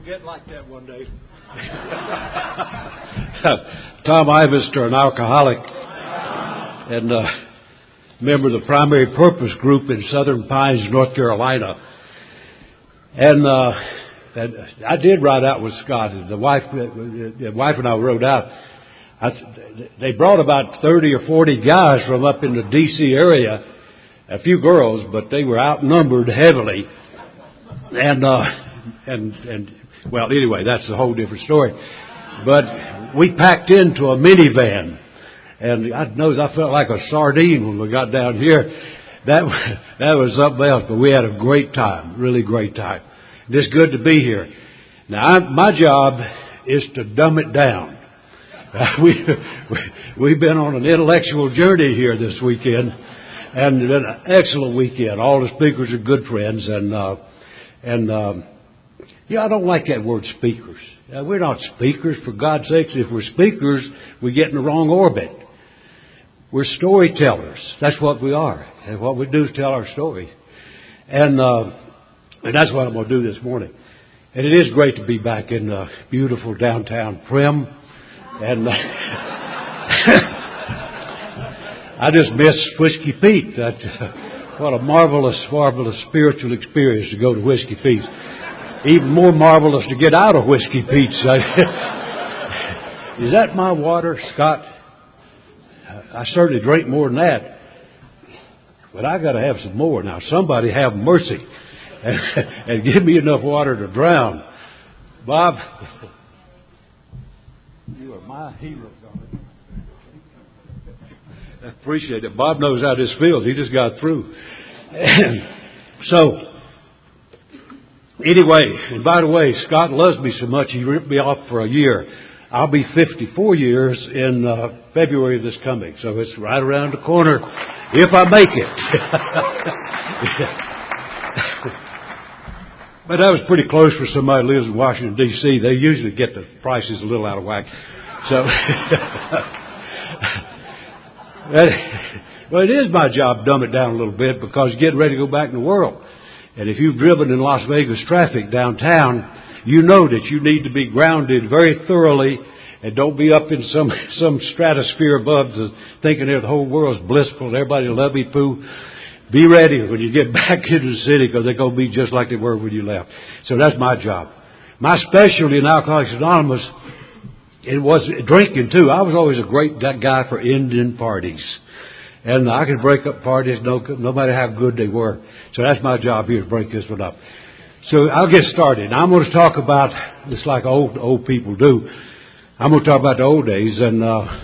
Get like that one day. Tom Ivester, an alcoholic and member of the Primary Purpose Group in Southern Pines, North Carolina. And I did ride out with Scott. The wife and I rode out. They brought about 30 or 40 guys from up in the D.C. area, a few girls, but they were outnumbered heavily. And well, anyway, that's a whole different story. But we packed into a minivan, and I felt like a sardine when we got down here. That was something else, but we had a great time, really great time. It's good to be here. Now, my job is to dumb it down. We've been on an intellectual journey here this weekend, and it's been an excellent weekend. All the speakers are good friends, and I don't like that word speakers. We're not speakers, for God's sakes. If we're speakers, we get in the wrong orbit. We're storytellers. That's what we are. And what we do is tell our stories. And that's what I'm going to do this morning. And it is great to be back in beautiful downtown Primm. And I just miss Whiskey Pete. What a marvelous, marvelous spiritual experience to go to Whiskey Pete's. Even more marvelous to get out of Whiskey Pete's. Is that my water, Scott? I certainly drink more than that. But I got to have some more. Now, somebody have mercy and give me enough water to drown. Bob, you are my hero. I appreciate it. Bob knows how this feels. He just got through. So, anyway, and by the way, Scott loves me so much he ripped me off for a year. I'll be 54 years in February of this coming, so it's right around the corner if I make it. But that was pretty close for somebody who lives in Washington, D.C. They usually get the prices a little out of whack. So, well, it is my job to dumb it down a little bit because you're getting ready to go back in the world. And if you've driven in Las Vegas traffic downtown, you know that you need to be grounded very thoroughly and don't be up in some stratosphere above thinking the whole world's blissful and everybody lovey-poo. Be ready when you get back into the city because they're going to be just like they were when you left. So that's my job. My specialty in Alcoholics Anonymous, it was drinking too. I was always a great guy for ending parties. And I could break up parties no matter how good they were. So that's my job here, to break this one up. So I'll get started. I'm going to talk about, it's like old people do. I'm going to talk about the old days and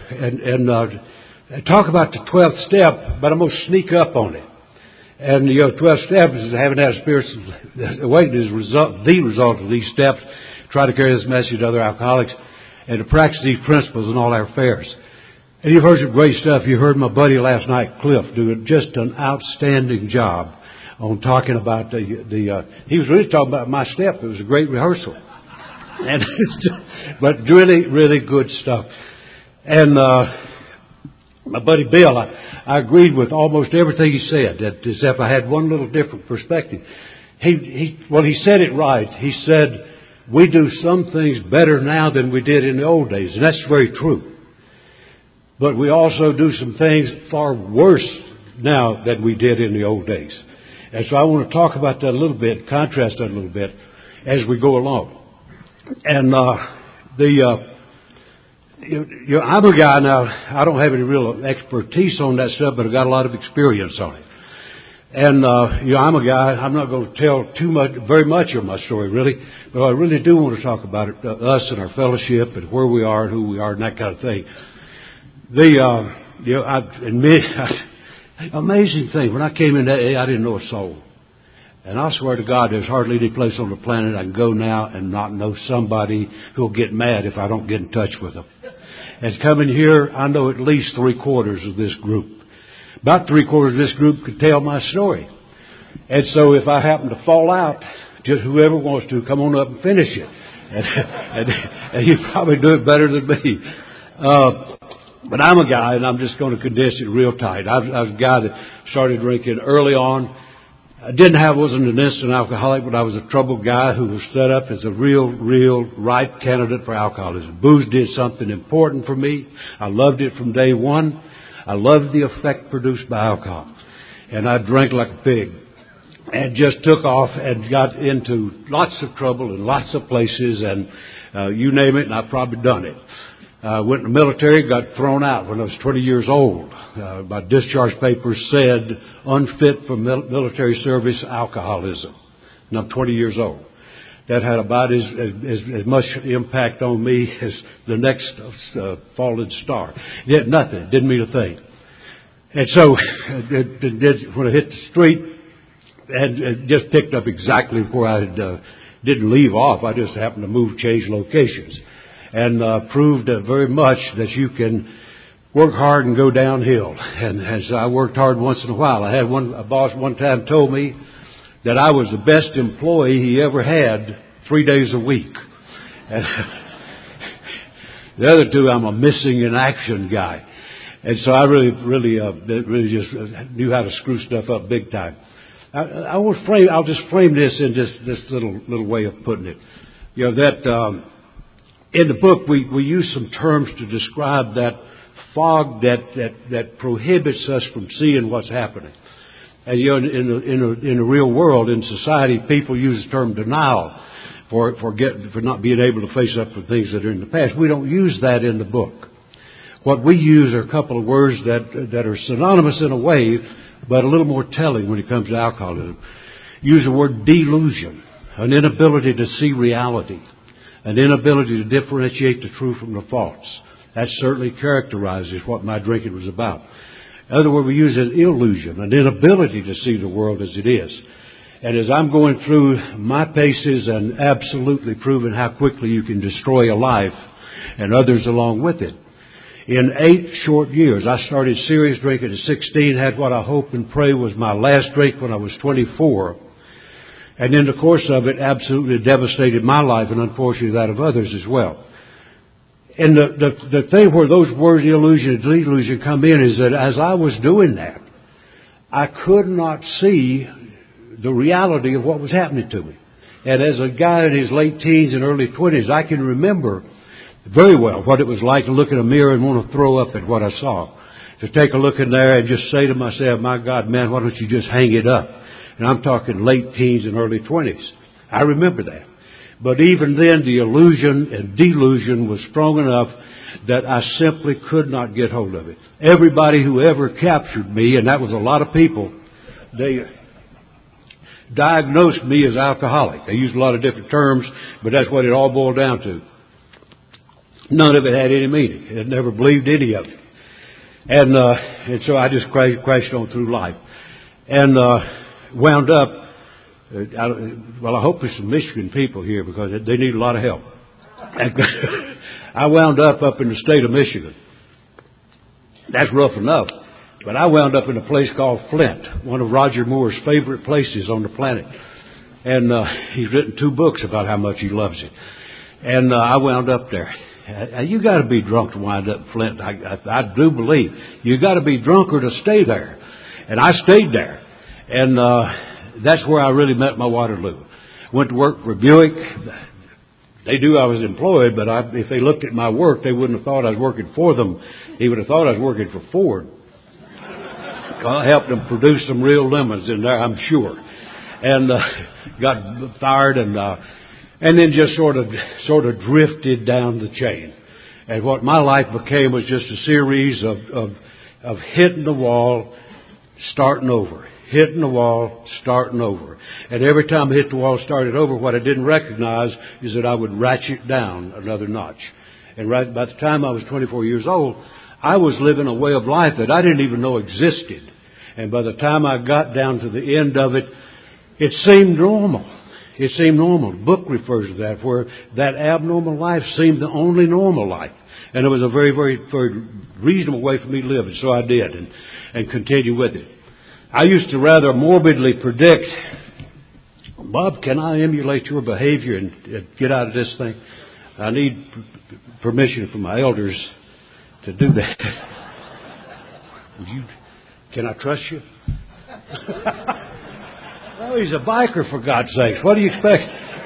talk about the 12th step, but I'm going to sneak up on it. And the 12th step is having that spiritual awakening is the result of these steps. Try to carry this message to other alcoholics and to practice these principles in all our affairs. And you've heard some great stuff. You heard my buddy last night, Cliff, do just an outstanding job on talking about he was really talking about my step. It was a great rehearsal. And but really, really good stuff. And my buddy Bill, I agreed with almost everything he said, except I had one little different perspective. He said it right. He said, we do some things better now than we did in the old days. And that's very true. But we also do some things far worse now than we did in the old days. And so I want to talk about that a little bit, contrast that a little bit as we go along. And I'm a guy now, I don't have any real expertise on that stuff, but I've got a lot of experience on it. And, I'm a guy, I'm not going to tell very much of my story really, but I really do want to talk about it, us and our fellowship and where we are and who we are and that kind of thing. I admit, amazing thing, when I came in that I didn't know a soul. And I swear to God, there's hardly any place on the planet I can go now and not know somebody who'll get mad if I don't get in touch with them. And coming here, I know at least 3/4 of this group. About 3/4 of this group could tell my story. And so if I happen to fall out, just whoever wants to, come on up and finish it. And you probably do it better than me. But I'm a guy, and I'm just going to condense it real tight. I was a guy that started drinking early on. wasn't an instant alcoholic, but I was a troubled guy who was set up as a real ripe candidate for alcoholism. Booze did something important for me. I loved it from day one. I loved the effect produced by alcohol. And I drank like a pig. And just took off and got into lots of trouble in lots of places, and you name it, and I've probably done it. Went in the military, got thrown out when I was 20 years old. My discharge papers said unfit for military service, alcoholism. And I'm 20 years old. That had about as much impact on me as the next fallen star. It did nothing. It didn't mean a thing. And so when I hit the street, and it just picked up exactly where I didn't leave off. I just happened to change locations. And proved very much that you can work hard and go downhill. And as I worked hard once in a while, I had a boss one time told me that I was the best employee he ever had 3 days a week. And the other two, I'm a missing in action guy. And so I really just knew how to screw stuff up big time. I'll just frame this in this little way of putting it. You know, that in the book we use some terms to describe that fog that prohibits us from seeing what's happening. And you know, in the real world, in society, people use the term denial for not being able to face up to things that are in the past. We don't use that in the book. What we use are a couple of words that are synonymous in a way, but a little more telling when it comes to alcoholism. Use the word delusion, an inability to see reality, an inability to differentiate the true from the false. That certainly characterizes what my drinking was about. In other words, we use an illusion, an inability to see the world as it is. And as I'm going through my paces and absolutely proving how quickly you can destroy a life and others along with it, in 8 short years, I started serious drinking at 16, had what I hope and pray was my last drink when I was 24. And in the course of it, absolutely devastated my life and unfortunately that of others as well. And the thing where those words, illusion and delusion, come in is that as I was doing that, I could not see the reality of what was happening to me. And as a guy in his late teens and early 20s, I can remember very well what it was like to look in a mirror and want to throw up at what I saw. To take a look in there and just say to myself, my God, man, why don't you just hang it up? And I'm talking late teens and early 20s. I remember that. But even then, the illusion and delusion was strong enough that I simply could not get hold of it. Everybody who ever captured me, and that was a lot of people, they diagnosed me as alcoholic. They used a lot of different terms, but that's what it all boiled down to. None of it had any meaning. I never believed any of it. And so I just crashed on through life. And wound up, I hope there's some Michigan people here because they need a lot of help. I wound up in the state of Michigan. That's rough enough. But I wound up in a place called Flint, one of Roger Moore's favorite places on the planet. And he's written 2 books about how much he loves it. And I wound up there. You got to be drunk to wind up in Flint. I do believe you got to be drunker to stay there, and I stayed there, and that's where I really met my Waterloo. Went to work for Buick. They knew I was employed, but if they looked at my work, they wouldn't have thought I was working for them. They would have thought I was working for Ford. I helped them produce some real lemons in there, I'm sure, and got fired and then just sort of drifted down the chain. And what my life became was just a series of hitting the wall, starting over. Hitting the wall, starting over. And every time I hit the wall, started over, what I didn't recognize is that I would ratchet down another notch. And right by the time I was 24 years old, I was living a way of life that I didn't even know existed. And by the time I got down to the end of it, it seemed normal. It seemed normal. The book refers to that, where that abnormal life seemed the only normal life. And it was a very, very, very reasonable way for me to live. And so I did and continue with it. I used to rather morbidly predict, Bob, can I emulate your behavior and get out of this thing? I need permission from my elders to do that. Can I trust you? Oh, he's a biker, for God's sakes. What do you expect?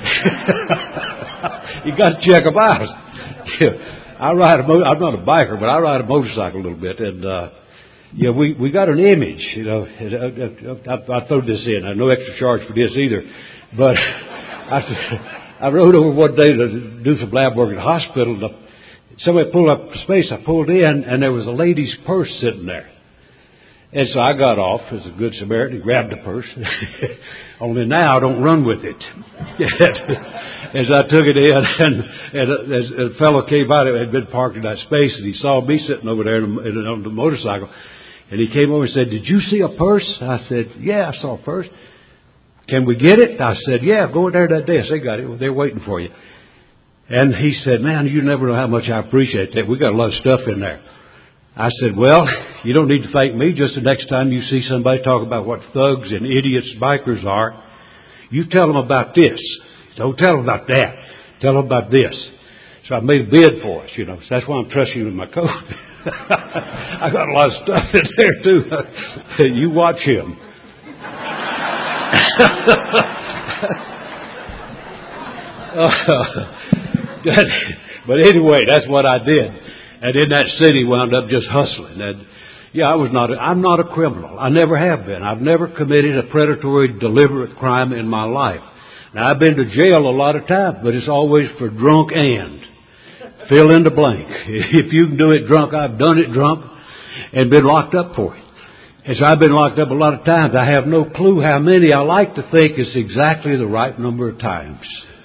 You got to check him out. I'm not a biker, but I ride a motorcycle a little bit, and we got an image. I throw this in. I no extra charge for this either, but I rode over one day to do some lab work at the hospital. Somebody pulled up space. I pulled in, and there was a lady's purse sitting there. And so I got off as a good Samaritan, grabbed the purse. Only now I don't run with it. As I took it in, and as a fellow came by that had been parked in that space, and he saw me sitting over there on the motorcycle, and he came over and said, "Did you see a purse?" I said, "Yeah, I saw a purse." "Can we get it?" I said, "Yeah, go in there to that desk. They got it. They're waiting for you." And he said, "Man, you never know how much I appreciate that. We got a lot of stuff in there." I said, "Well, you don't need to thank me. Just the next time you see somebody talk about what thugs and idiots bikers are, you tell them about this. Don't tell them about that. Tell them about this." So I made a bid for us, So that's why I'm trusting you with my coat. I got a lot of stuff in there, too. You watch him. But anyway, that's what I did. And in that city, wound up just hustling. And I'm not a criminal. I never have been. I've never committed a predatory, deliberate crime in my life. Now, I've been to jail a lot of times, but it's always for drunk and. Fill in the blank. If you can do it drunk, I've done it drunk and been locked up for it. And so I've been locked up a lot of times. I have no clue how many. I like to think it's exactly the right number of times.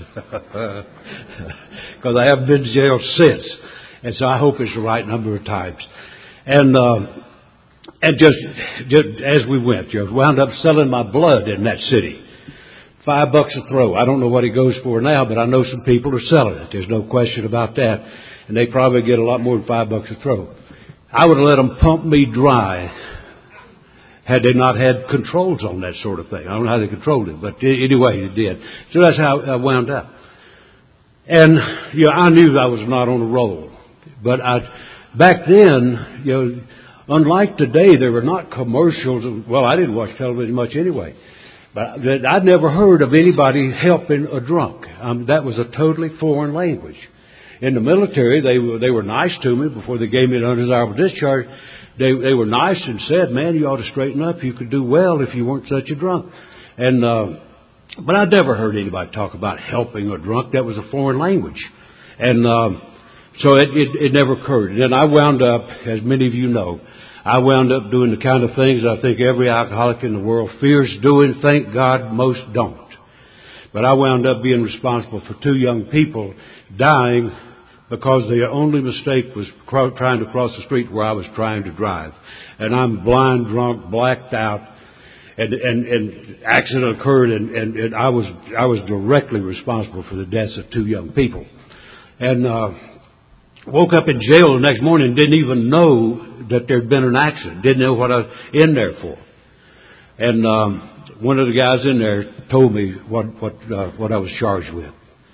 Because I haven't been to jail since. And so I hope it's the right number of times. And just as we went, wound up selling my blood in that city. $5 a throw. I don't know what it goes for now, but I know some people are selling it. There's no question about that. And they probably get a lot more than $5 a throw. I would have let them pump me dry had they not had controls on that sort of thing. I don't know how they controlled it, but anyway, they did. So that's how I wound up. And, I knew I was not on a roll. But back then, unlike today, there were not commercials. Well, I didn't watch television much anyway. But I'd never heard of anybody helping a drunk. That was a totally foreign language. In the military, they were nice to me before they gave me an undesirable discharge. They were nice and said, "Man, you ought to straighten up. You could do well if you weren't such a drunk." And but I'd never heard anybody talk about helping a drunk. That was a foreign language. And so it never occurred. And then I wound up, as many of you know, I wound up doing the kind of things I think every alcoholic in the world fears doing. Thank God most don't. But I wound up being responsible for 2 young people dying because their only mistake was trying to cross the street where I was trying to drive. And I'm blind, drunk, blacked out, and accident occurred, and I was directly responsible for the deaths of 2 young people. And woke up in jail the next morning and didn't even know that there'd been an accident. Didn't know what I was in there for. And one of the guys in there told me what I was charged with.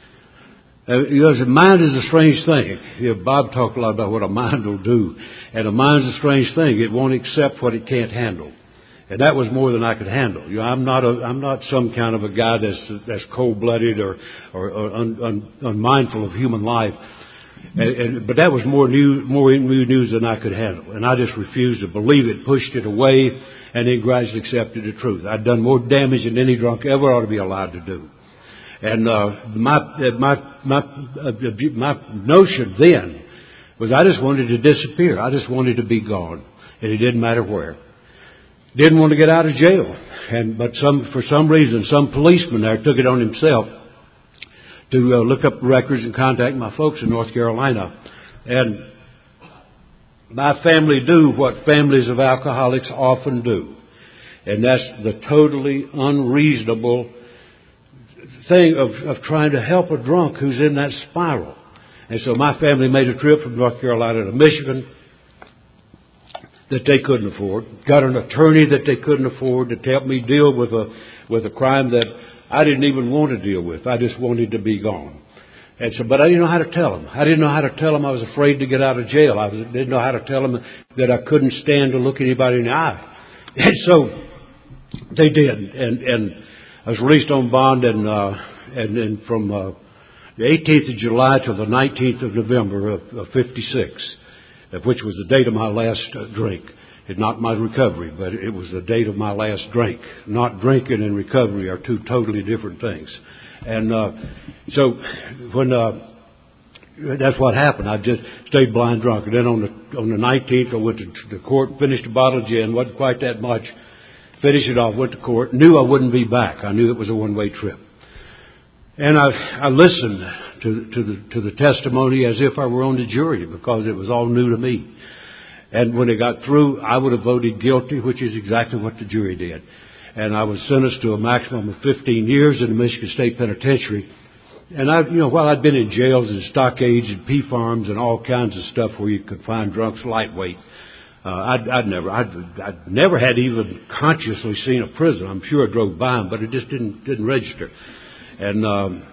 Mind is a strange thing. Bob talked a lot about what a mind will do. And a mind's a strange thing. It won't accept what it can't handle. And that was more than I could handle. I'm not some kind of a guy that's cold-blooded or unmindful of human life. But that was more new news than I could handle. And I just refused to believe it, pushed it away, and then gradually accepted the truth. I'd done more damage than any drunk ever ought to be allowed to do. And my notion then was I just wanted to disappear. I just wanted to be gone. And it didn't matter where. Didn't want to get out of jail. But for some reason, some policeman there took it on himself to look up records and contact my folks in North Carolina. And my family do what families of alcoholics often do. And that's the totally unreasonable thing of trying to help a drunk who's in that spiral. And so my family made a trip from North Carolina to Michigan that they couldn't afford. Got an attorney that they couldn't afford to help me deal with a crime that I didn't even want to deal with. I just wanted to be gone. And so, but I didn't know how to tell them. I didn't know how to tell them I was afraid to get out of jail. I didn't know how to tell them that I couldn't stand to look anybody in the eye. And so they did. And I was released on bond, and then from the 18th of July to the 19th of November of 56, which was the date of my last drink. It's not my recovery, but it was the date of my last drink. Not drinking and recovery are two totally different things. And so when that's what happened, I just stayed blind drunk. And then on the 19th, I went to the court, finished a bottle of gin, wasn't quite that much. Finished it off, went to court, knew I wouldn't be back. I knew it was a one-way trip. And I listened to the testimony as if I were on the jury, because it was all new to me. And when it got through, I would have voted guilty, which is exactly what the jury did. And I was sentenced to a maximum of 15 years in the Michigan State Penitentiary. And while I'd been in jails and stockades and pea farms and all kinds of stuff where you could find drunks lightweight, I'd never had even consciously seen a prison. I'm sure I drove by them, but it just didn't register. And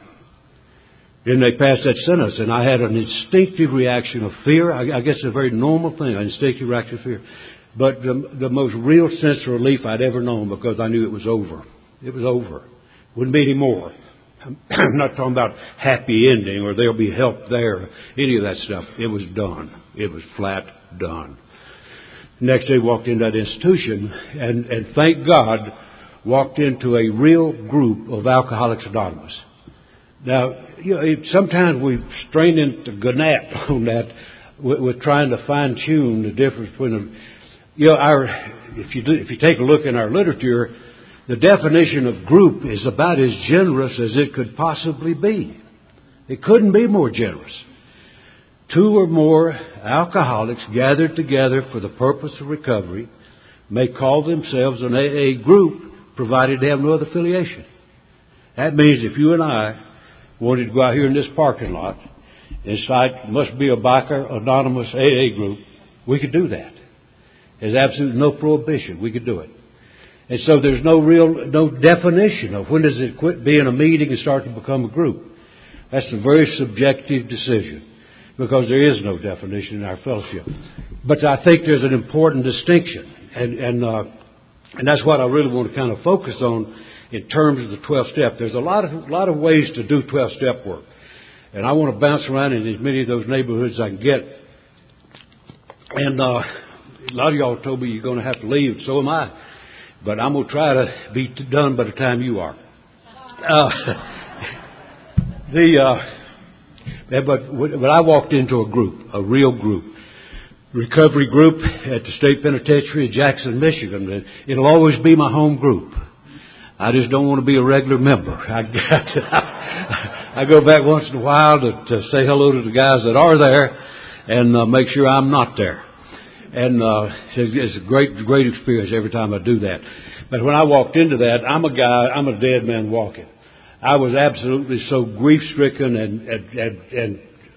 then they passed that sentence, and I had an instinctive reaction of fear. I guess it's a very normal thing, an instinctive reaction of fear. But the most real sense of relief I'd ever known, because I knew it was over. It was over. Wouldn't be any more. I'm not talking about happy ending or there'll be help there, any of that stuff. It was done. It was flat done. Next day, walked into that institution, and thank God, walked into a real group of Alcoholics Anonymous. Now, sometimes we strain into gnat on that with trying to fine tune the difference between if you take a look in our literature, the definition of group is about as generous as it could possibly be. It couldn't be more generous. Two or more alcoholics gathered together for the purpose of recovery may call themselves an AA group, provided they have no other affiliation. That means if you and I wanted to go out here in this parking lot and decide must be a biker anonymous AA group, we could do that. There's absolutely no prohibition. We could do it. And so there's no definition of when does it quit being a meeting and start to become a group. That's a very subjective decision, because there is no definition in our fellowship. But I think there's an important distinction, and that's what I really want to kind of focus on in terms of the 12-step. There's a lot of ways to do 12-step work, and I want to bounce around in as many of those neighborhoods as I can get. And a lot of y'all told me you're going to have to leave, and so am I. But I'm going to try to be done by the time you are. But I walked into a group, a real group, recovery group at the State Penitentiary in Jackson, Michigan. It'll always be my home group. I just don't want to be a regular member. I go back once in a while to say hello to the guys that are there and make sure I'm not there. And it's a great experience every time I do that. But when I walked into that, I'm a dead man walking. I was absolutely so grief-stricken and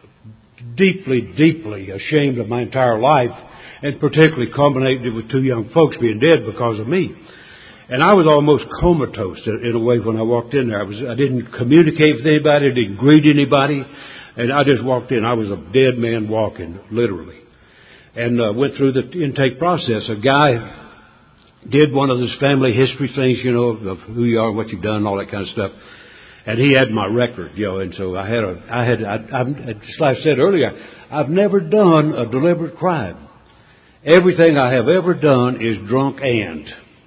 deeply ashamed of my entire life, and particularly culminated with two young folks being dead because of me. And I was almost comatose in a way when I walked in there. I didn't communicate with anybody, I didn't greet anybody, and I just walked in. I was a dead man walking, literally. And went through the intake process. A guy did one of those family history things, of who you are, what you've done, all that kind of stuff. And he had my record, and so just like I said earlier, I've never done a deliberate crime. Everything I have ever done is drunk and.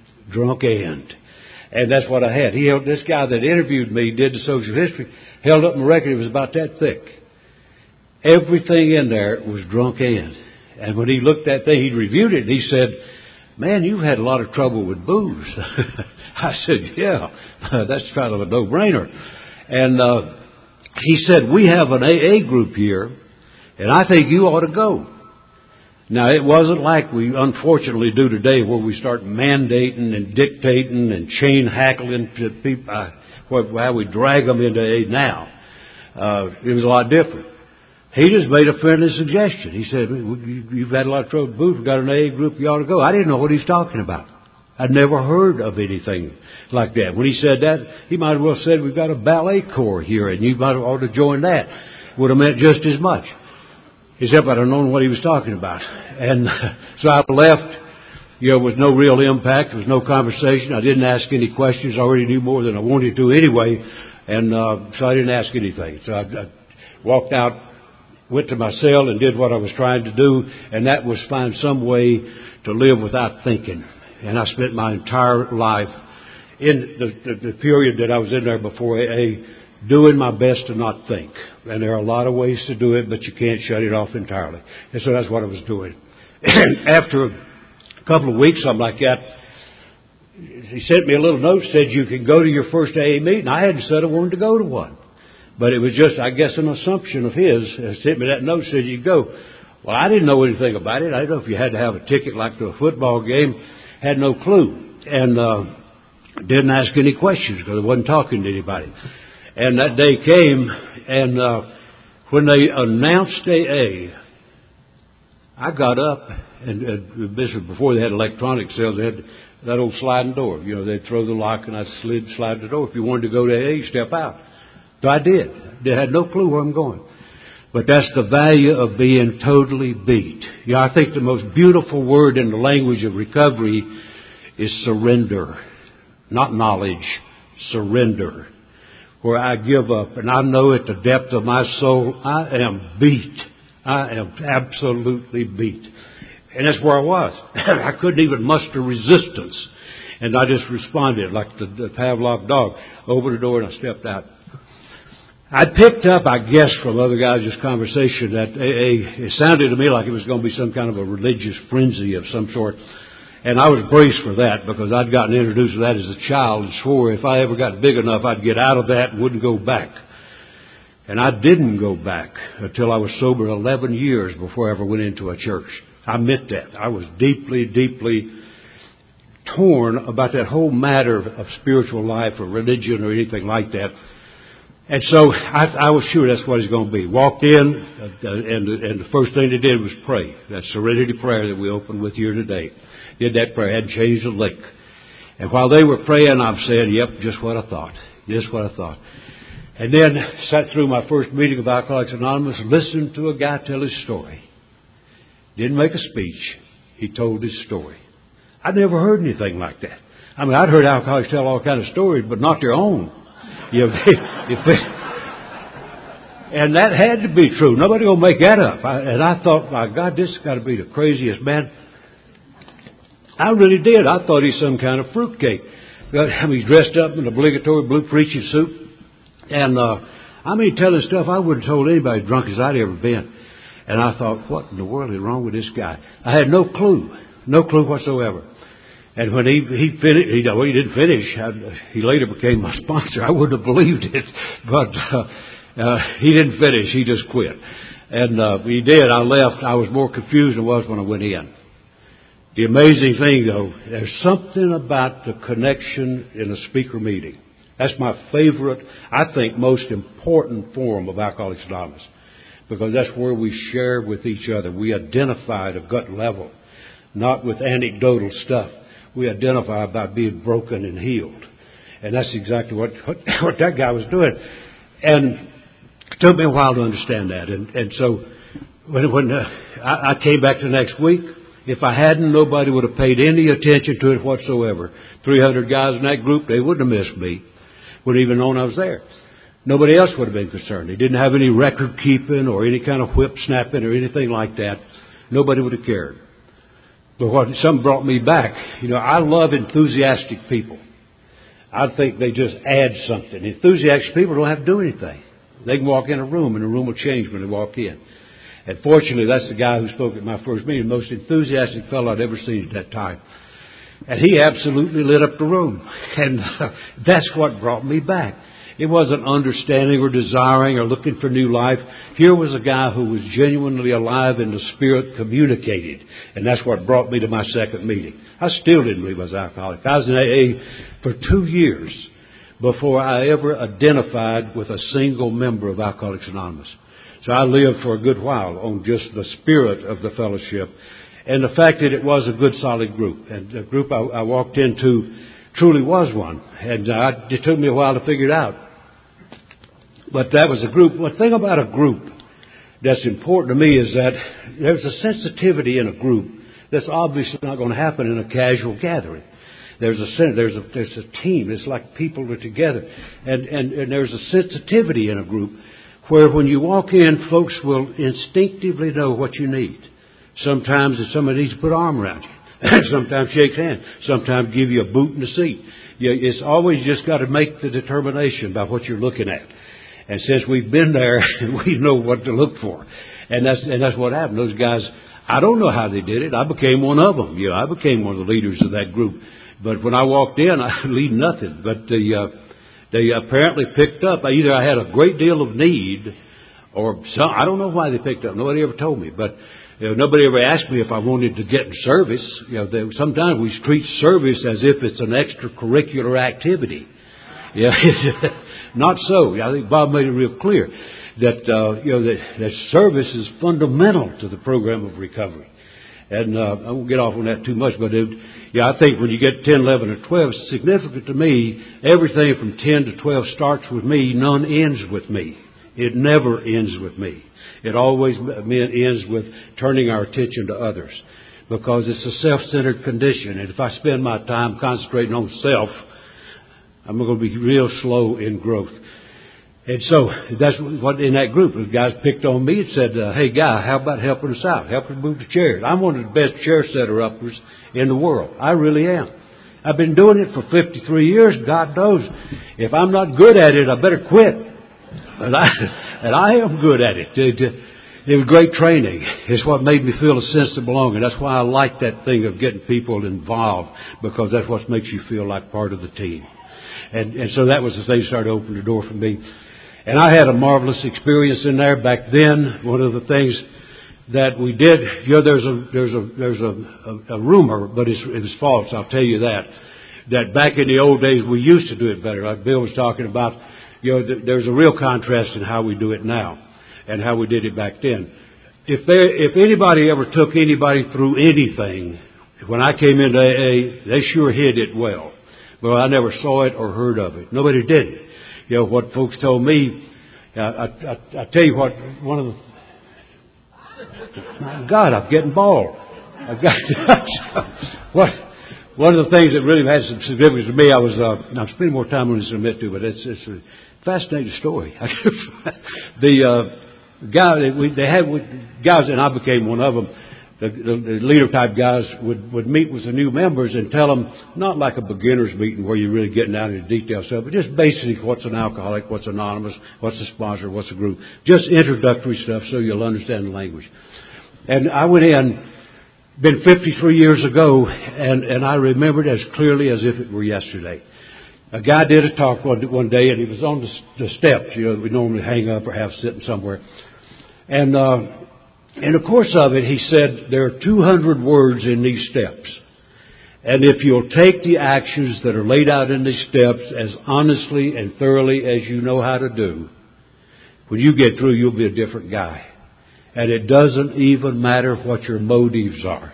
And that's what I had. This guy that interviewed me, did the social history, held up my record. It was about that thick. Everything in there was drunk and. And when he looked at that thing, he reviewed it, and he said, "Man, you've had a lot of trouble with booze." I said, "Yeah, that's kind of a no-brainer." And he said, "We have an AA group here, and I think you ought to go." Now, it wasn't like we unfortunately do today, where we start mandating and dictating and chain hackling to people, how we drag them into AA now. It was a lot different. He just made a friendly suggestion. He said, "You've had a lot of trouble with booze. We've got an AA group. You ought to go." I didn't know what he's talking about. I'd never heard of anything like that. When he said that, he might as well said, "We've got a ballet corps here, and you might ought to join that." Would have meant just as much. Except I'd have known what he was talking about. And so I left with no real impact. There was no conversation. I didn't ask any questions. I already knew more than I wanted to anyway. And so I didn't ask anything. So I walked out, went to my cell and did what I was trying to do. And that was find some way to live without thinking. And I spent my entire life in the period that I was in there before AA, doing my best to not think. And there are a lot of ways to do it, but you can't shut it off entirely. And so that's what I was doing. After a couple of weeks, I'm like that. He sent me a little note, said you can go to your first AA meeting. I hadn't said I wanted to go to one. But it was just, I guess, an assumption of his. He sent me that note, said you go. Well, I didn't know anything about it. I didn't know if you had to have a ticket like to a football game. Had no clue. And didn't ask any questions because I wasn't talking to anybody. And that day came, and when they announced AA, I got up, and this was before they had electronic cells. They had that old sliding door. They'd throw the lock, and I'd slide the door. If you wanted to go to AA, step out. So I did. They had no clue where I'm going. But that's the value of being totally beat. I think the most beautiful word in the language of recovery is surrender. Not knowledge, surrender. Where I give up, and I know at the depth of my soul, I am beat. I am absolutely beat. And that's where I was. I couldn't even muster resistance. And I just responded like the Pavlov dog. Over the door and I stepped out. I picked up, I guess, from other guys' just conversation that it sounded to me like it was going to be some kind of a religious frenzy of some sort. And I was braced for that because I'd gotten introduced to that as a child and swore if I ever got big enough, I'd get out of that and wouldn't go back. And I didn't go back until I was sober 11 years before I ever went into a church. I meant that. I was deeply, deeply torn about that whole matter of spiritual life or religion or anything like that. And so I was sure that's what it's going to be. Walked in, and the first thing they did was pray. That serenity prayer that we opened with here today. Did that prayer, hadn't changed a lick. And while they were praying, I'm saying, yep, just what I thought. Just what I thought. And then sat through my first meeting of Alcoholics Anonymous, listened to a guy tell his story. Didn't make a speech. He told his story. I'd never heard anything like that. I mean, I'd heard alcoholics tell all kinds of stories, but not their own. And that had to be true. Nobody will make that up. And I thought, my God, this has got to be the craziest man. I really did. I thought he's some kind of fruitcake. He's dressed up in an obligatory blue preaching suit. And, telling stuff I wouldn't have told anybody drunk as I'd ever been. And I thought, what in the world is wrong with this guy? I had no clue. No clue whatsoever. And when he finished, he didn't finish. He later became my sponsor. I wouldn't have believed it. But he didn't finish. He just quit. And he did. I left. I was more confused than I was when I went in. The amazing thing, though, there's something about the connection in a speaker meeting. That's my favorite, I think, most important form of Alcoholics Anonymous. Because that's where we share with each other. We identify at a gut level, not with anecdotal stuff. We identify by being broken and healed. And that's exactly what that guy was doing. And it took me a while to understand that. And so when I came back the next week, if I hadn't, nobody would have paid any attention to it whatsoever. 300 guys in that group, they wouldn't have missed me. Wouldn't even known I was there. Nobody else would have been concerned. They didn't have any record keeping or any kind of whip snapping or anything like that. Nobody would have cared. But something brought me back. I love enthusiastic people. I think they just add something. Enthusiastic people don't have to do anything. They can walk in a room and the room will change when they walk in. And fortunately, that's the guy who spoke at my first meeting, the most enthusiastic fellow I'd ever seen at that time. And he absolutely lit up the room. And that's what brought me back. It wasn't understanding or desiring or looking for new life. Here was a guy who was genuinely alive in the Spirit, communicated. And that's what brought me to my second meeting. I still didn't believe I was alcoholic. I was in AA for 2 years before I ever identified with a single member of Alcoholics Anonymous. So I lived for a good while on just the spirit of the fellowship and the fact that it was a good, solid group. And the group I walked into truly was one. And it took me a while to figure it out. But that was a group. The thing about a group that's important to me is that there's a sensitivity in a group That's obviously not going to happen in a casual gathering. There's a team. It's like people are together. And there's a sensitivity in a group where when you walk in, folks will instinctively know what you need. Sometimes somebody needs to put an arm around you. Sometimes shake hands. Sometimes give you a boot in the seat. It's always just got to make the determination about what you're looking at. And since we've been there, we know what to look for. And that's what happened. Those guys, I don't know how they did it. I became one of them. I became one of the leaders of that group. But when I walked in, I lead nothing. But they apparently picked up. Either I had a great deal of need, or I don't know why they picked up. Nobody ever told me. But nobody ever asked me if I wanted to get in service. Sometimes we treat service as if it's an extracurricular activity. Not so. I think Bob made it real clear that that service is fundamental to the program of recovery. And I won't get off on that too much, but I think when you get 10, 11, or 12, it's significant to me. Everything from 10 to 12 starts with me. None ends with me. It never ends with me. It always ends with turning our attention to others, because it's a self-centered condition. And if I spend my time concentrating on self, I'm going to be real slow in growth. And so that's what in that group, the guys picked on me and said, hey, Guy, how about helping us out? Help us move the chairs. I'm one of the best chair setter-uppers in the world. I really am. I've been doing it for 53 years. God knows. If I'm not good at it, I better quit. And I am good at it. It was great training. It's what made me feel a sense of belonging. That's why I like that thing of getting people involved, because that's what makes you feel like part of the team. And so that was the thing that started to open the door for me. And I had a marvelous experience in there back then. One of the things that we did, there's a rumor, but it was false. I'll tell you that back in the old days we used to do it better. Like Bill was talking about, there's a real contrast in how we do it now and how we did it back then. If anybody ever took anybody through anything, when I came into AA, they sure hid it well. Well, I never saw it or heard of it. Nobody did it. What folks told me, I tell you what, my God, I'm getting bald. One of the things that really had some significance to me, I'm spending more time on this than I admit to, but it's a fascinating story. The guy they had guys, and I became one of them. The leader type guys would meet with the new members and tell them, not like a beginner's meeting where you're really getting down into detail stuff, but just basically what's an alcoholic, what's anonymous, what's a sponsor, what's a group. Just introductory stuff so you'll understand the language. And I went in, been 53 years ago, and I remember it as clearly as if it were yesterday. A guy did a talk one day, and he was on the steps, we normally hang up or have sitting somewhere. And in the course of it, he said, there are 200 words in these steps. And if you'll take the actions that are laid out in these steps as honestly and thoroughly as you know how to do, when you get through, you'll be a different guy. And it doesn't even matter what your motives are.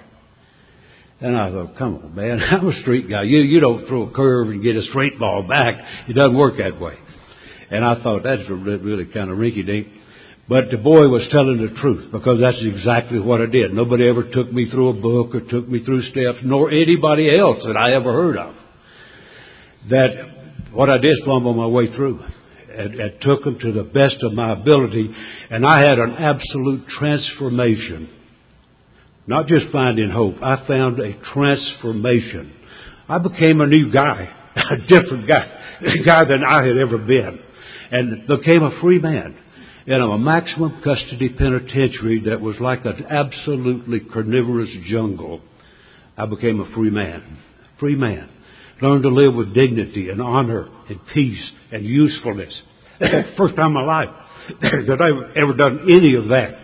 And I thought, come on, man, I'm a street guy. You don't throw a curve and get a straight ball back. It doesn't work that way. And I thought, that's really kind of rinky-dink. But the boy was telling the truth, because that's exactly what I did. Nobody ever took me through a book or took me through steps, nor anybody else that I ever heard of. That what I did is fumble my way through and took them to the best of my ability. And I had an absolute transformation. Not just finding hope. I found a transformation. I became a new guy, a different guy, a guy than I had ever been, and became a free man. In a maximum custody penitentiary that was like an absolutely carnivorous jungle, I became a free man. Free man. Learned to live with dignity and honor and peace and usefulness. First time in my life that I've ever done any of that.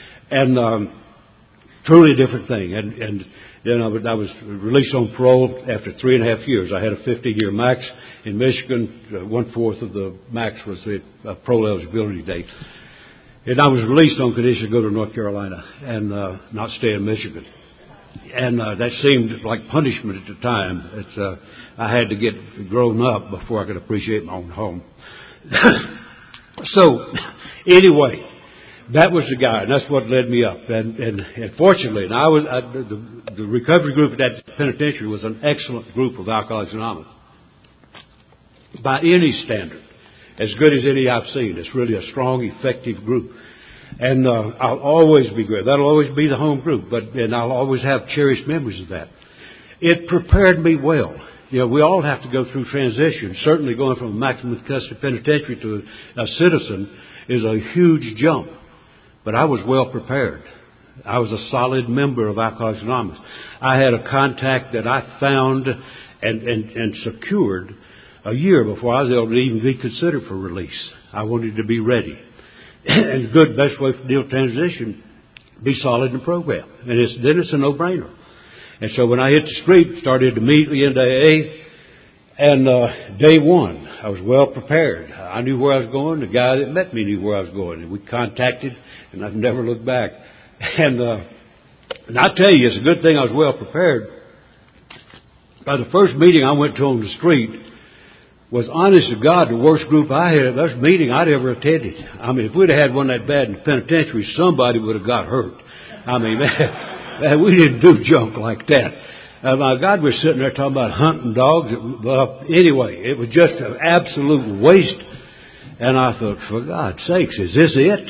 And truly a different thing. And then I was released on parole after 3.5 years. I had a 15-year max in Michigan. 1/4 of the max was the parole eligibility date. And I was released on condition to go to North Carolina and not stay in Michigan. And that seemed like punishment at the time. I had to get grown up before I could appreciate my own home. So, anyway, that was the guy, and that's what led me up. And fortunately, and the recovery group at that penitentiary was an excellent group of Alcoholics Anonymous. By any standard, as good as any I've seen. It's really a strong, effective group. And I'll always be great. That'll always be the home group, and I'll always have cherished memories of that. It prepared me well. You know, we all have to go through transition. Certainly going from a maximum custody penitentiary to a citizen is a huge jump. But I was well prepared. I was a solid member of Alcoholics Anonymous. I had a contact that I found and secured a year before I was able to even be considered for release. I wanted to be ready. And the best way to deal with transition, be solid in the program. And then it's a no-brainer. And so when I hit the street, started immediately into AA, and day one, I was well prepared. I knew where I was going. The guy that met me knew where I was going. And we contacted, and I've never looked back. And I tell you, it's a good thing I was well prepared. By the first meeting I went to on the street, was honest to God the worst group I had, the worst meeting I'd ever attended. I mean, if we'd have had one that bad in the penitentiary, somebody would have got hurt. I mean, man, we didn't do junk like that. My God, we're sitting there talking about hunting dogs. Anyway, it was just an absolute waste. And I thought, for God's sakes, is this it?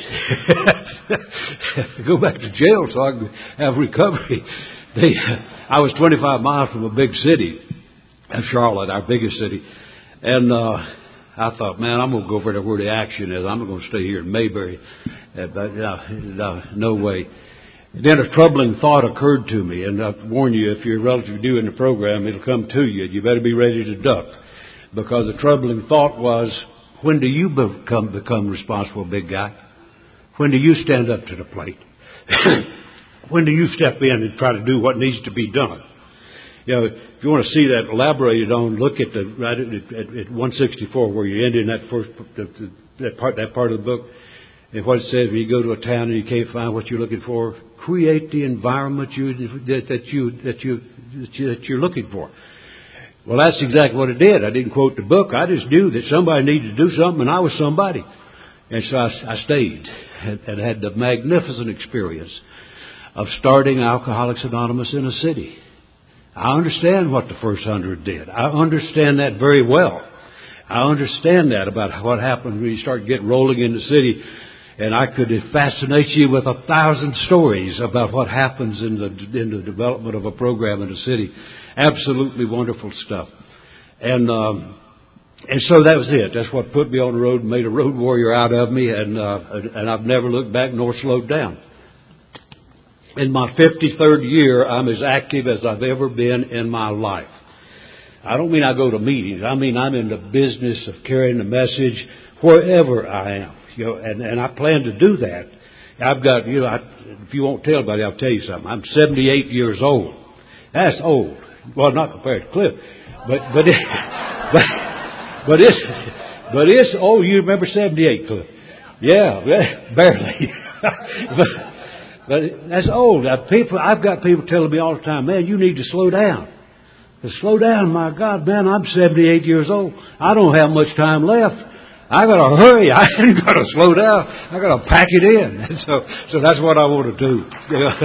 Go back to jail so I can have recovery. I was 25 miles from a big city, Charlotte, our biggest city. And I thought, man, I'm going to go over there where the action is. I'm going to stay here in Mayberry. But no way. Then a troubling thought occurred to me, and I warn you, if you're relatively new in the program, it'll come to you. You better be ready to duck. Because the troubling thought was, when do you become responsible, big guy? When do you stand up to the plate? When do you step in and try to do what needs to be done? You know, if you want to see that elaborated on, look at right at 164 where you end in that first that part of the book, and what it says when you go to a town and you can't find what you're looking for, create the environment that you're looking for. Well, that's exactly what it did. I didn't quote the book. I just knew that somebody needed to do something, and I was somebody. And so I stayed and had the magnificent experience of starting Alcoholics Anonymous in a city. I understand what the first 100 did. I understand that very well. I understand that about what happened when you start getting rolling in the city. And I could fascinate you with 1,000 stories about what happens in the development of a program in the city. Absolutely wonderful stuff. And so that was it. That's what put me on the road and made a road warrior out of me. And I've never looked back nor slowed down. In my 53rd year, I'm as active as I've ever been in my life. I don't mean I go to meetings. I mean I'm in the business of carrying the message wherever I am. You know, and I plan to do that. I've got, if you won't tell anybody, I'll tell you something. I'm 78 years old. That's old. Well, not compared to Cliff, but it's oh, you remember 78, Cliff? Yeah, barely. But that's old. I've got people telling me all the time, man, you need to slow down. Slow down, my God, man, I'm 78 years old. I don't have much time left. I got to hurry. I ain't got to slow down. I got to pack it in. And so that's what I want to do. You know,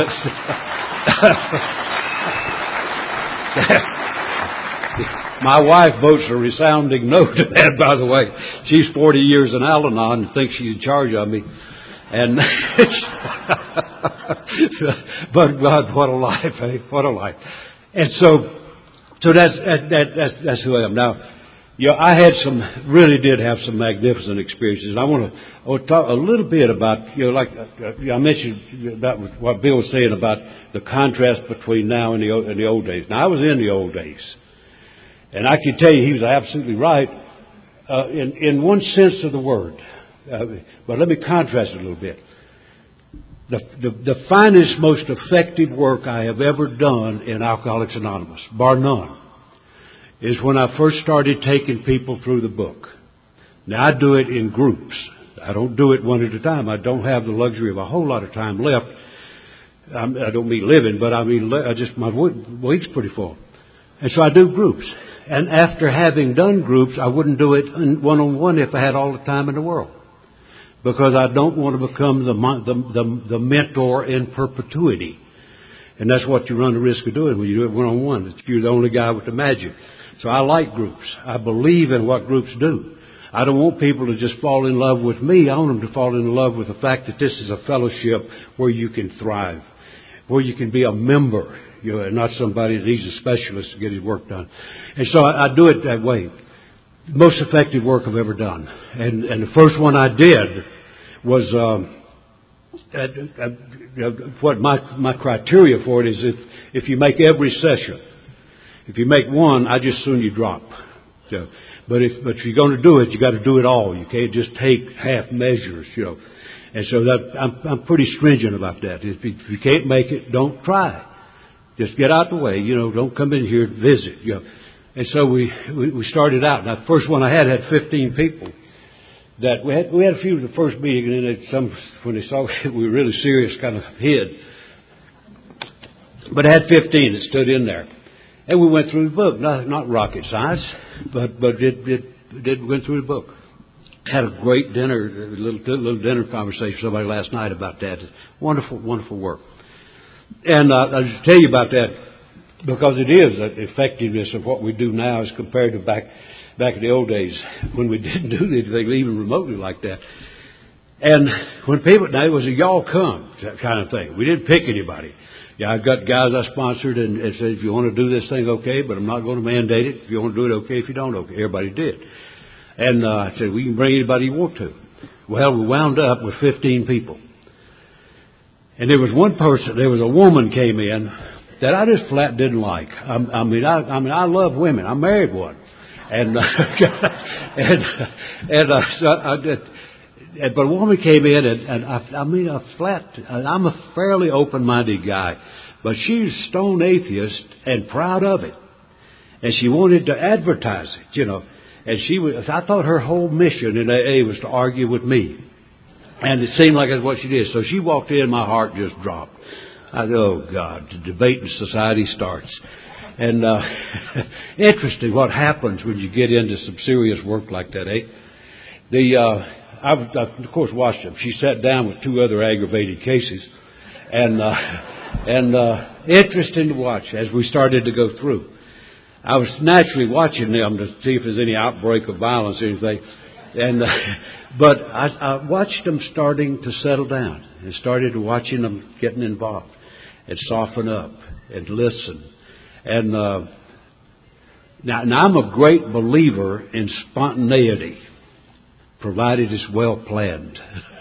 my wife votes a resounding no to that, by the way. She's 40 years in Al-Anon and thinks she's in charge of me. And but God, what a life, eh? What a life. And so that's who I am now. I really did have some magnificent experiences. And I want to talk a little bit about, like I mentioned about what Bill was saying about the contrast between now and the old days. Now I was in the old days, and I can tell you he was absolutely right in one sense of the word. But let me contrast it a little bit. The finest, most effective work I have ever done in Alcoholics Anonymous, bar none, is when I first started taking people through the book. Now, I do it in groups. I don't do it one at a time. I don't have the luxury of a whole lot of time left. I don't mean living, but I mean my week's pretty full. And so I do groups. And after having done groups, I wouldn't do it one-on-one if I had all the time in the world. because I don't want to become the mentor in perpetuity. And that's what you run the risk of doing when you do it one-on-one. You're the only guy with the magic. So I like groups. I believe in what groups do. I don't want people to just fall in love with me. I want them to fall in love with the fact that this is a fellowship where you can thrive, where you can be a member, and not somebody that needs a specialist to get his work done. And so I do it that way. Most effective work I've ever done. And the first one I did was what my criteria for it is if you make every session. If you make one, I just assume you drop. So, but if you're going to do it, you got to do it all. You can't just take half measures, And so I'm pretty stringent about that. If you can't make it, don't try. Just get out the way. Don't come in here to visit. And so we started out. Now, the first one I had 15 people. That we had a few at the first meeting, and then when they saw we were really serious, kind of hid. But I had 15 that stood in there. And we went through the book, not rocket science, but it went through the book. Had a great dinner, a little dinner conversation with somebody last night about that. Wonderful, wonderful work. And I'll just tell you about that because it is the effectiveness of what we do now as compared to back in the old days when we didn't do anything even remotely like that. And when people, now it was a y'all come kind of thing. We didn't pick anybody. Yeah, I've got guys I sponsored and said, if you want to do this thing, okay, but I'm not going to mandate it. If you want to do it, okay. If you don't, okay. Everybody did. And I said, we can bring anybody you want to. Well, we wound up with 15 people. And there was a woman came in that I just flat didn't like. I mean, I love women. I married one. And, but a woman came in and I'm a fairly open-minded guy, but she's stone atheist and proud of it. And she wanted to advertise it, And I thought her whole mission in AA was to argue with me. And it seemed like that's what she did. So she walked in, my heart just dropped. I said, oh God, the debating society starts. And interesting what happens when you get into some serious work like that, eh? I've of course watched them. She sat down with 2 other aggravated cases, and interesting to watch as we started to go through. I was naturally watching them to see if there's any outbreak of violence or anything, but I watched them starting to settle down and started watching them getting involved and soften up and listen. And now I'm a great believer in spontaneity, provided it's well planned.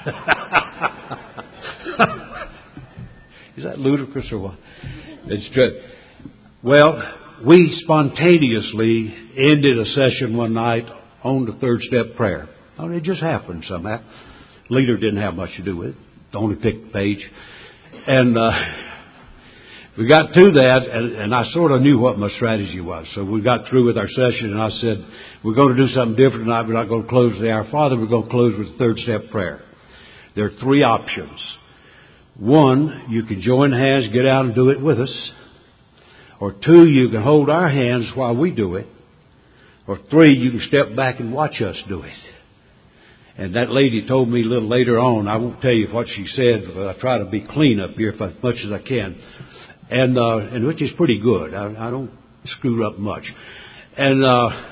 Is that ludicrous or what? It's true. Well, we spontaneously ended a session one night on the 3rd step prayer. Oh, it just happened somehow. Leader didn't have much to do with it. Only picked the page. And we got to that, and I sort of knew what my strategy was. So we got through with our session, and I said, we're going to do something different tonight. We're not going to close with the Our Father. We're going to close with the 3rd step prayer. There are 3 options. 1, you can join hands, get out and do it with us. Or 2, you can hold our hands while we do it. Or 3, you can step back and watch us do it. And that lady told me a little later on, I won't tell you what she said, but I try to be clean up here as much as I can. And which is pretty good. I don't screw up much. And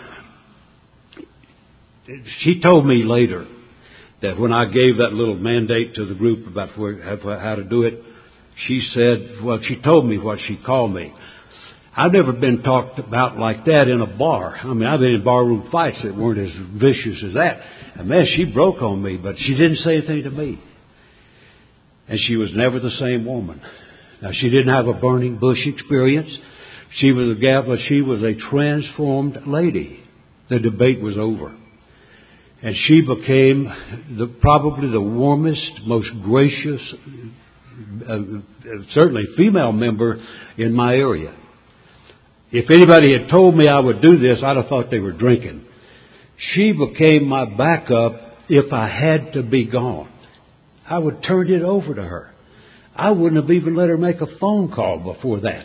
she told me later that when I gave that little mandate to the group about how to do it, she said, well, she told me what she called me. I've never been talked about like that in a bar. I mean, I've been in barroom fights that weren't as vicious as that. And man, she broke on me, but she didn't say anything to me. And she was never the same woman. Now, she didn't have a burning bush experience. She was a gal, but she was a transformed lady. The debate was over. And she became probably the warmest, most gracious, certainly female member in my area. If anybody had told me I would do this, I'd have thought they were drinking. She became my backup if I had to be gone. I would turn it over to her. I wouldn't have even let her make a phone call before that.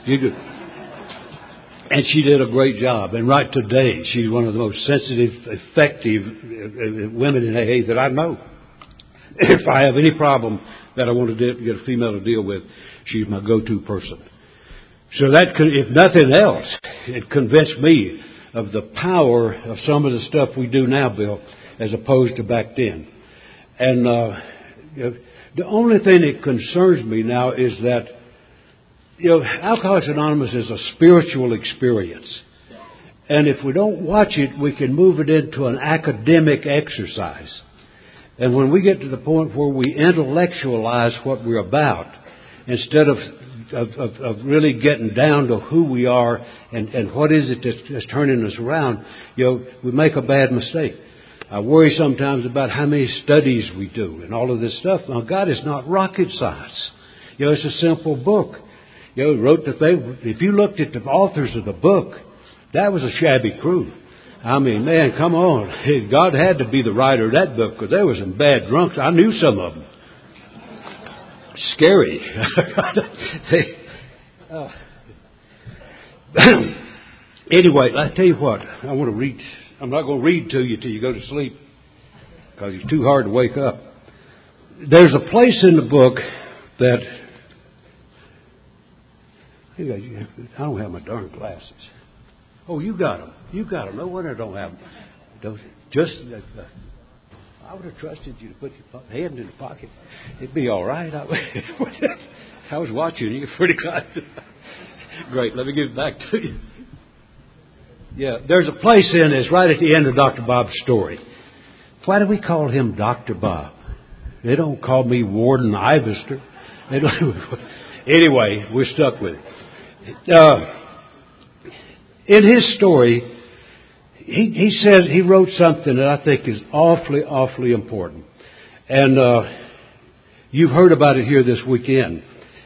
And she did a great job. And right today, she's one of the most sensitive, effective women in AA that I know. If I have any problem that I want to get a female to deal with, she's my go-to person. So that, if nothing else, it convinced me of the power of some of the stuff we do now, Bill, as opposed to back then. And the only thing that concerns me now is that, Alcoholics Anonymous is a spiritual experience. And if we don't watch it, we can move it into an academic exercise. And when we get to the point where we intellectualize what we're about, instead of really getting down to who we are and what is it that's turning us around, we make a bad mistake. I worry sometimes about how many studies we do and all of this stuff. Now, God is not rocket science. It's a simple book. Wrote the thing. If you looked at the authors of the book, that was a shabby crew. I mean, man, come on. God had to be the writer of that book because there were some bad drunks. I knew some of them. Scary. Anyway, I tell you what. I want to read. I'm not going to read to you till you go to sleep because it's too hard to wake up. There's a place in the book that I don't have my darn glasses. Oh, you got them. You got them. No wonder I don't have them. I would have trusted you to put your hand in the pocket. It'd be all right. I was watching you pretty close. Great. Let me give it back to you. Yeah, there's a place in it's right at the end of Dr. Bob's story. Why do we call him Dr. Bob? They don't call me Warden Ivester. Anyway, we're stuck with it. In his story, he says he wrote something that I think is awfully, awfully important. And you've heard about it here this weekend.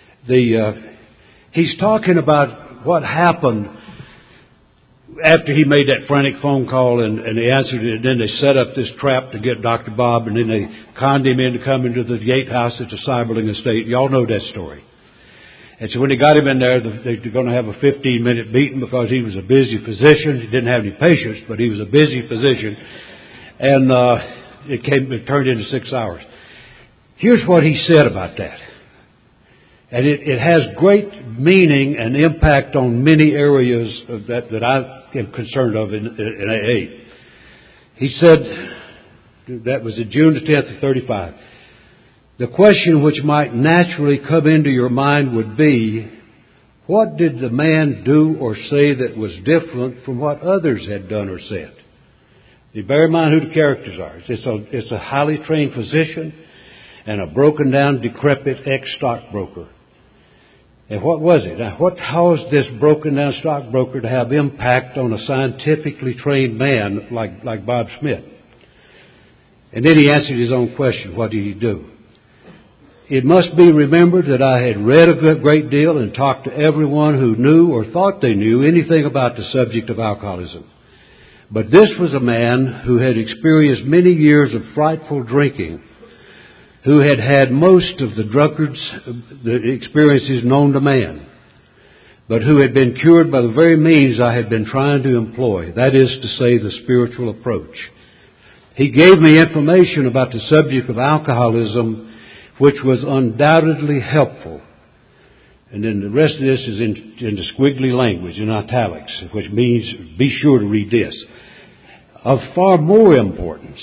He's talking about what happened after he made that frantic phone call and they answered it. And then they set up this trap to get Dr. Bob, and then they conned him into coming to the gatehouse at the Cyberling estate. Y'all know that story. And so when they got him in there, they were going to have a 15-minute meeting because he was a busy physician. He didn't have any patients, but he was a busy physician. And it turned into 6 hours. Here's what he said about that. And it has great meaning and impact on many areas that I am concerned of in AA. He said, that was June the 10th of 35. The question which might naturally come into your mind would be, what did the man do or say that was different from what others had done or said? You bear in mind who the characters are. It's a highly trained physician and a broken down, decrepit ex-stockbroker. And what was it? Now, what caused this broken down stockbroker to have impact on a scientifically trained man like Bob Smith? And then he answered his own question. What did he do? It must be remembered that I had read a great deal and talked to everyone who knew or thought they knew anything about the subject of alcoholism. But this was a man who had experienced many years of frightful drinking, who had had most of the experiences known to man, but who had been cured by the very means I had been trying to employ, that is to say, the spiritual approach. He gave me information about the subject of alcoholism, which was undoubtedly helpful. And then the rest of this is in the squiggly language, in italics, which means be sure to read this. Of far more importance,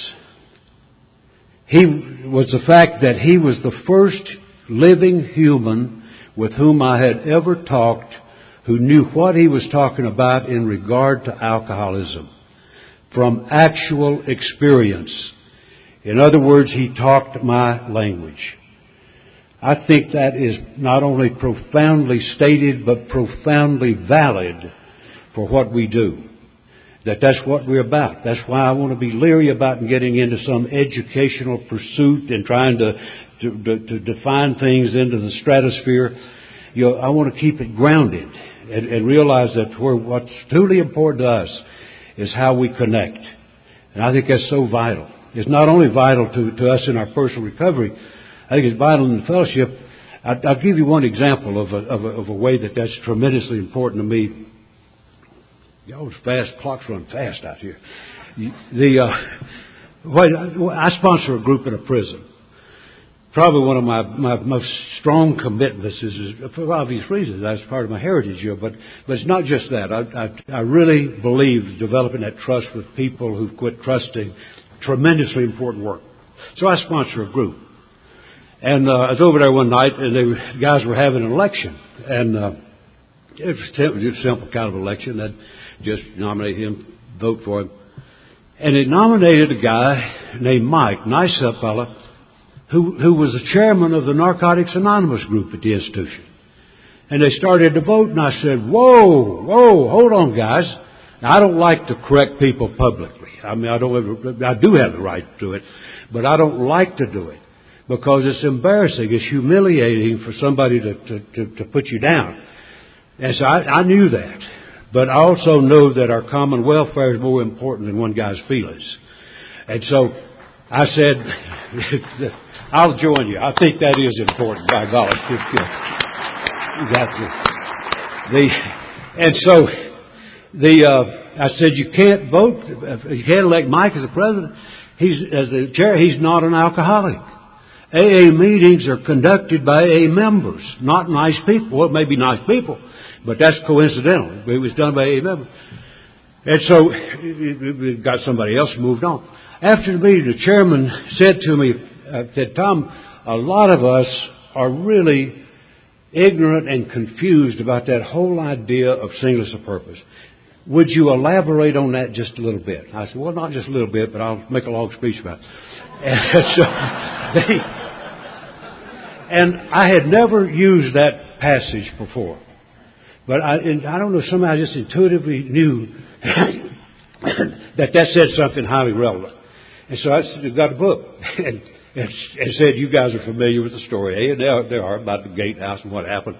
was the fact that he was the first living human with whom I had ever talked who knew what he was talking about in regard to alcoholism from actual experience. In other words, he talked my language. I think that is not only profoundly stated, but profoundly valid for what we do. That's what we're about. That's why I want to be leery about getting into some educational pursuit and trying to define things into the stratosphere. I want to keep it grounded and realize that what's truly important to us is how we connect. And I think that's so vital. It's not only vital to us in our personal recovery. I think it's vital in the fellowship. I'll give you one example of a way that's tremendously important to me. Y'all's clocks run fast out here. I sponsor a group in a prison, probably one of my most strong commitments is for obvious reasons. That's part of my heritage here. But it's not just that. I really believe developing that trust with people who've quit trusting, tremendously important work. So I sponsor a group. And I was over there one night, and the guys were having an election. And it was a simple kind of election. That just nominate him, vote for him. And it nominated a guy named Mike, nice fella, who was the chairman of the Narcotics Anonymous group at the institution. And they started to vote, and I said, whoa, hold on, guys. Now, I don't like to correct people publicly. I mean, I do have the right to it, but I don't like to do it because it's embarrassing. It's humiliating for somebody to put you down. And so I knew that. But I also know that our common welfare is more important than one guy's feelings. And so I said, I'll join you. I think that is important, by golly. I said, you can't vote. You can't elect Mike as the president. As the chair, he's not an alcoholic. AA meetings are conducted by AA members, not nice people. Well, it may be nice people, but that's coincidental. It was done by AA members. And so we got somebody else moved on. After the meeting, the chairman said to me, Tom, a lot of us are really ignorant and confused about that whole idea of singleness of purpose. Would you elaborate on that just a little bit? I said, well, not just a little bit, but I'll make a long speech about it. And I had never used that passage before. But I don't know, somehow I just intuitively knew that said something highly relevant. And so I got a book and said, you guys are familiar with the story. And they are about the gatehouse and what happened.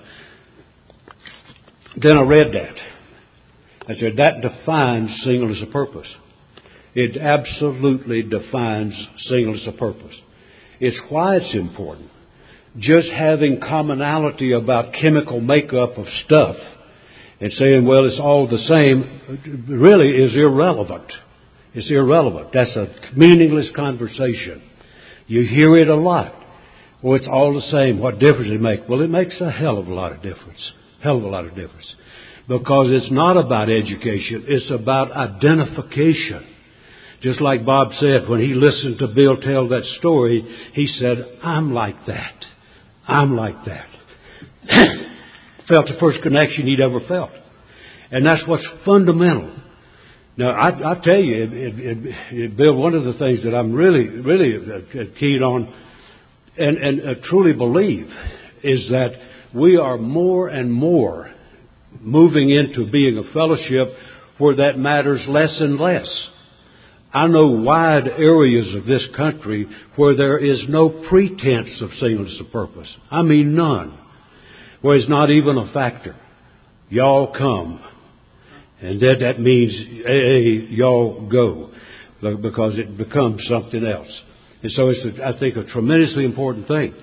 Then I read that. I said, that defines singleness of purpose. It absolutely defines singleness of purpose. It's why it's important. Just having commonality about chemical makeup of stuff and saying, well, it's all the same, really is irrelevant. It's irrelevant. That's a meaningless conversation. You hear it a lot. Well, it's all the same. What difference does it make? Well, it makes a hell of a lot of difference. Hell of a lot of difference. Because it's not about education. It's about identification. Just like Bob said, when he listened to Bill tell that story, he said, I'm like that. I'm like that. Felt the first connection he'd ever felt. And that's what's fundamental. Now, I tell you, Bill, one of the things that I'm really keyed on and truly believe is that we are more and more moving into being a fellowship where that matters less and less. I know wide areas of this country where there is no pretense of singleness of purpose. I mean none. Where it's not even a factor. Y'all come. And then that means, hey, y'all go. Because it becomes something else. And so it's, I think, a tremendously important thing.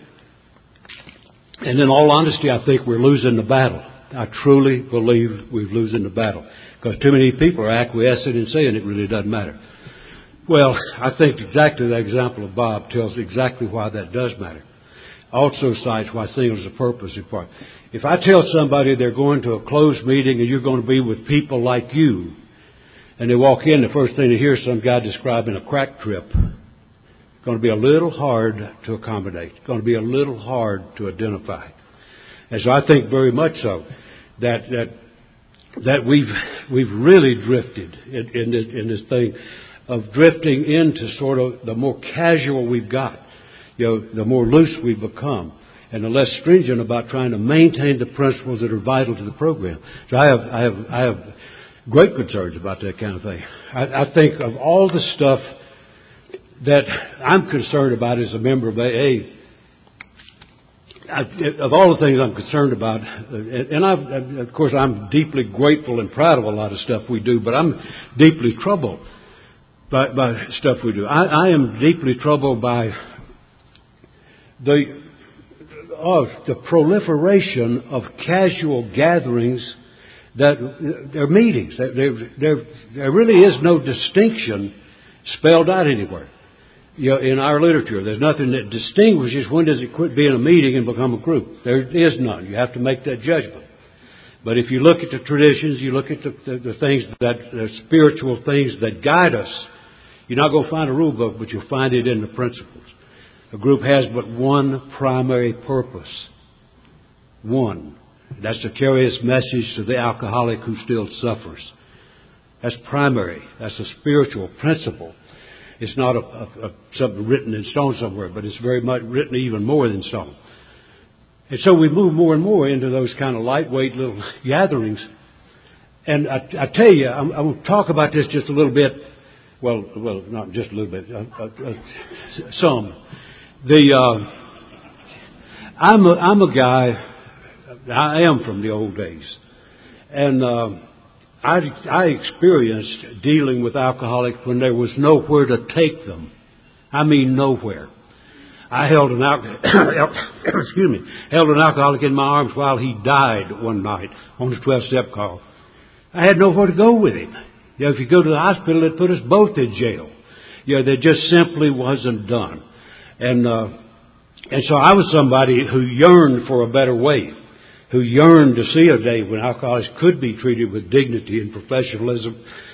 And in all honesty, I think we're losing the battle. I truly believe we're losing the battle. Because too many people are acquiescing and saying it really doesn't matter. Well, I think exactly the example of Bob tells exactly why that does matter. Also cites why singleness of purpose is important. If I tell somebody they're going to a closed meeting and you're going to be with people like you, and they walk in, the first thing they hear is some guy describing a crack trip, it's going to be a little hard to accommodate. It's going to be a little hard to identify. And so I think very much so that we've really drifted in this thing of drifting into sort of the more casual we've got, the more loose we've become, and the less stringent about trying to maintain the principles that are vital to the program. So I have great concerns about that kind of thing. I think of all the stuff that I'm concerned about as a member of AA, of all the things I'm concerned about, and of course I'm deeply grateful and proud of a lot of stuff we do, but I'm deeply troubled by stuff we do. I am deeply troubled by the proliferation of casual gatherings that they're meetings. There really is no distinction spelled out anywhere. in our literature. There's nothing that distinguishes when does it quit being a meeting and become a group. There is none. You have to make that judgment. But if you look at the traditions, you look at the things the spiritual things that guide us, you're not going to find a rule book, but you'll find it in the principles. A group has but one primary purpose. One. That's to carry its message to the alcoholic who still suffers. That's primary. That's a spiritual principle. It's not something written in stone somewhere, but it's very much written even more than stone. And so we move more and more into those kind of lightweight little gatherings. And I tell you, I'm going to talk about this just a little bit. Well, not just a little bit. Some. I'm a guy. I am from the old days, and I experienced dealing with alcoholics when there was nowhere to take them. I mean, nowhere. I held an alcoholic in my arms while he died one night on a 12-step call. I had nowhere to go with him. If you go to the hospital, they'd put us both in jail. That just simply wasn't done. And so I was somebody who yearned for a better way, who yearned to see a day when alcoholics could be treated with dignity and professionalism.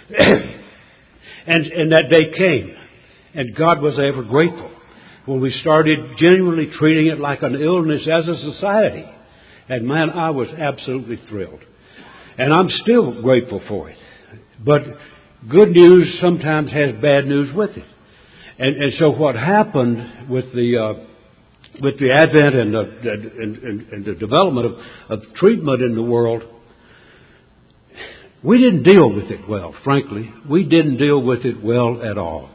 and that day came. And God was ever grateful when we started genuinely treating it like an illness as a society. And man, I was absolutely thrilled. And I'm still grateful for it. But good news sometimes has bad news with it. And so what happened with the advent and the development of treatment in the world, we didn't deal with it well, frankly. We didn't deal with it well at all.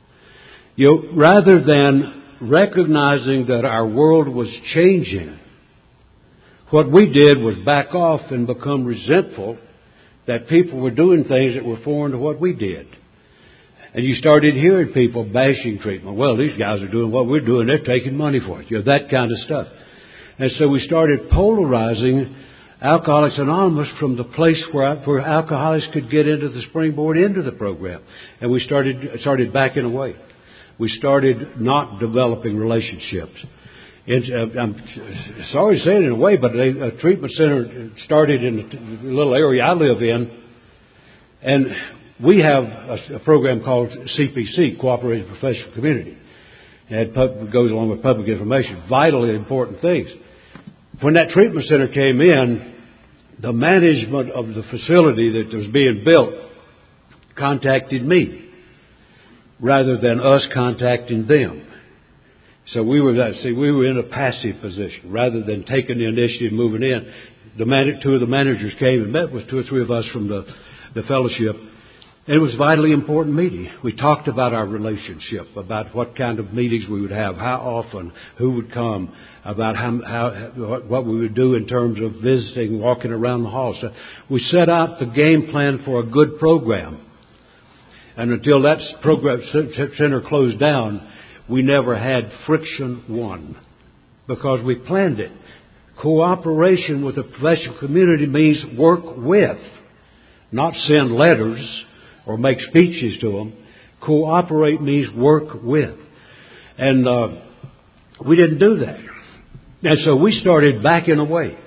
Rather than recognizing that our world was changing, what we did was back off and become resentful that people were doing things that were foreign to what we did. And you started hearing people bashing treatment. Well, these guys are doing what we're doing. They're taking money for it. That kind of stuff. And so we started polarizing Alcoholics Anonymous from the place where alcoholics could get into the springboard into the program. And we started backing away. We started not developing relationships. I'm sorry to say it in a way, but a treatment center started in the little area I live in, and we have a program called CPC, Cooperative Professional Community. And it goes along with public information, vitally important things. When that treatment center came in, the management of the facility that was being built contacted me rather than us contacting them. So we were in a passive position rather than taking the initiative, moving in. Two of the managers came and met with two or three of us from the fellowship. And it was a vitally important meeting. We talked about our relationship, about what kind of meetings we would have, how often, who would come, about what we would do in terms of visiting, walking around the halls. So we set out the game plan for a good program. And until that program center closed down, we never had friction one because we planned it. Cooperation with the professional community means work with, not send letters or make speeches to them. Cooperate means work with. And we didn't do that. And so we started backing away.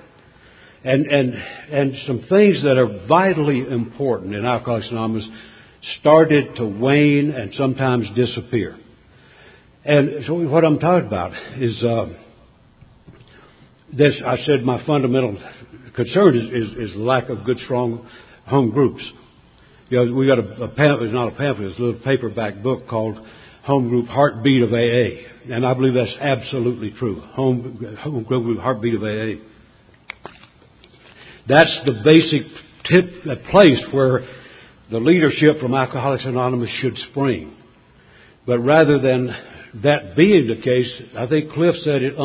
And some things that are vitally important in Alcoholics Anonymous started to wane and sometimes disappear. And so what I'm talking about is this. I said my fundamental concern is the lack of good, strong home groups. We got a pamphlet. It's not a pamphlet. It's a little paperback book called Home Group Heartbeat of AA, and I believe that's absolutely true. Home Group Heartbeat of AA. That's the basic place where the leadership from Alcoholics Anonymous should spring. But rather than that being the case, I think Cliff said it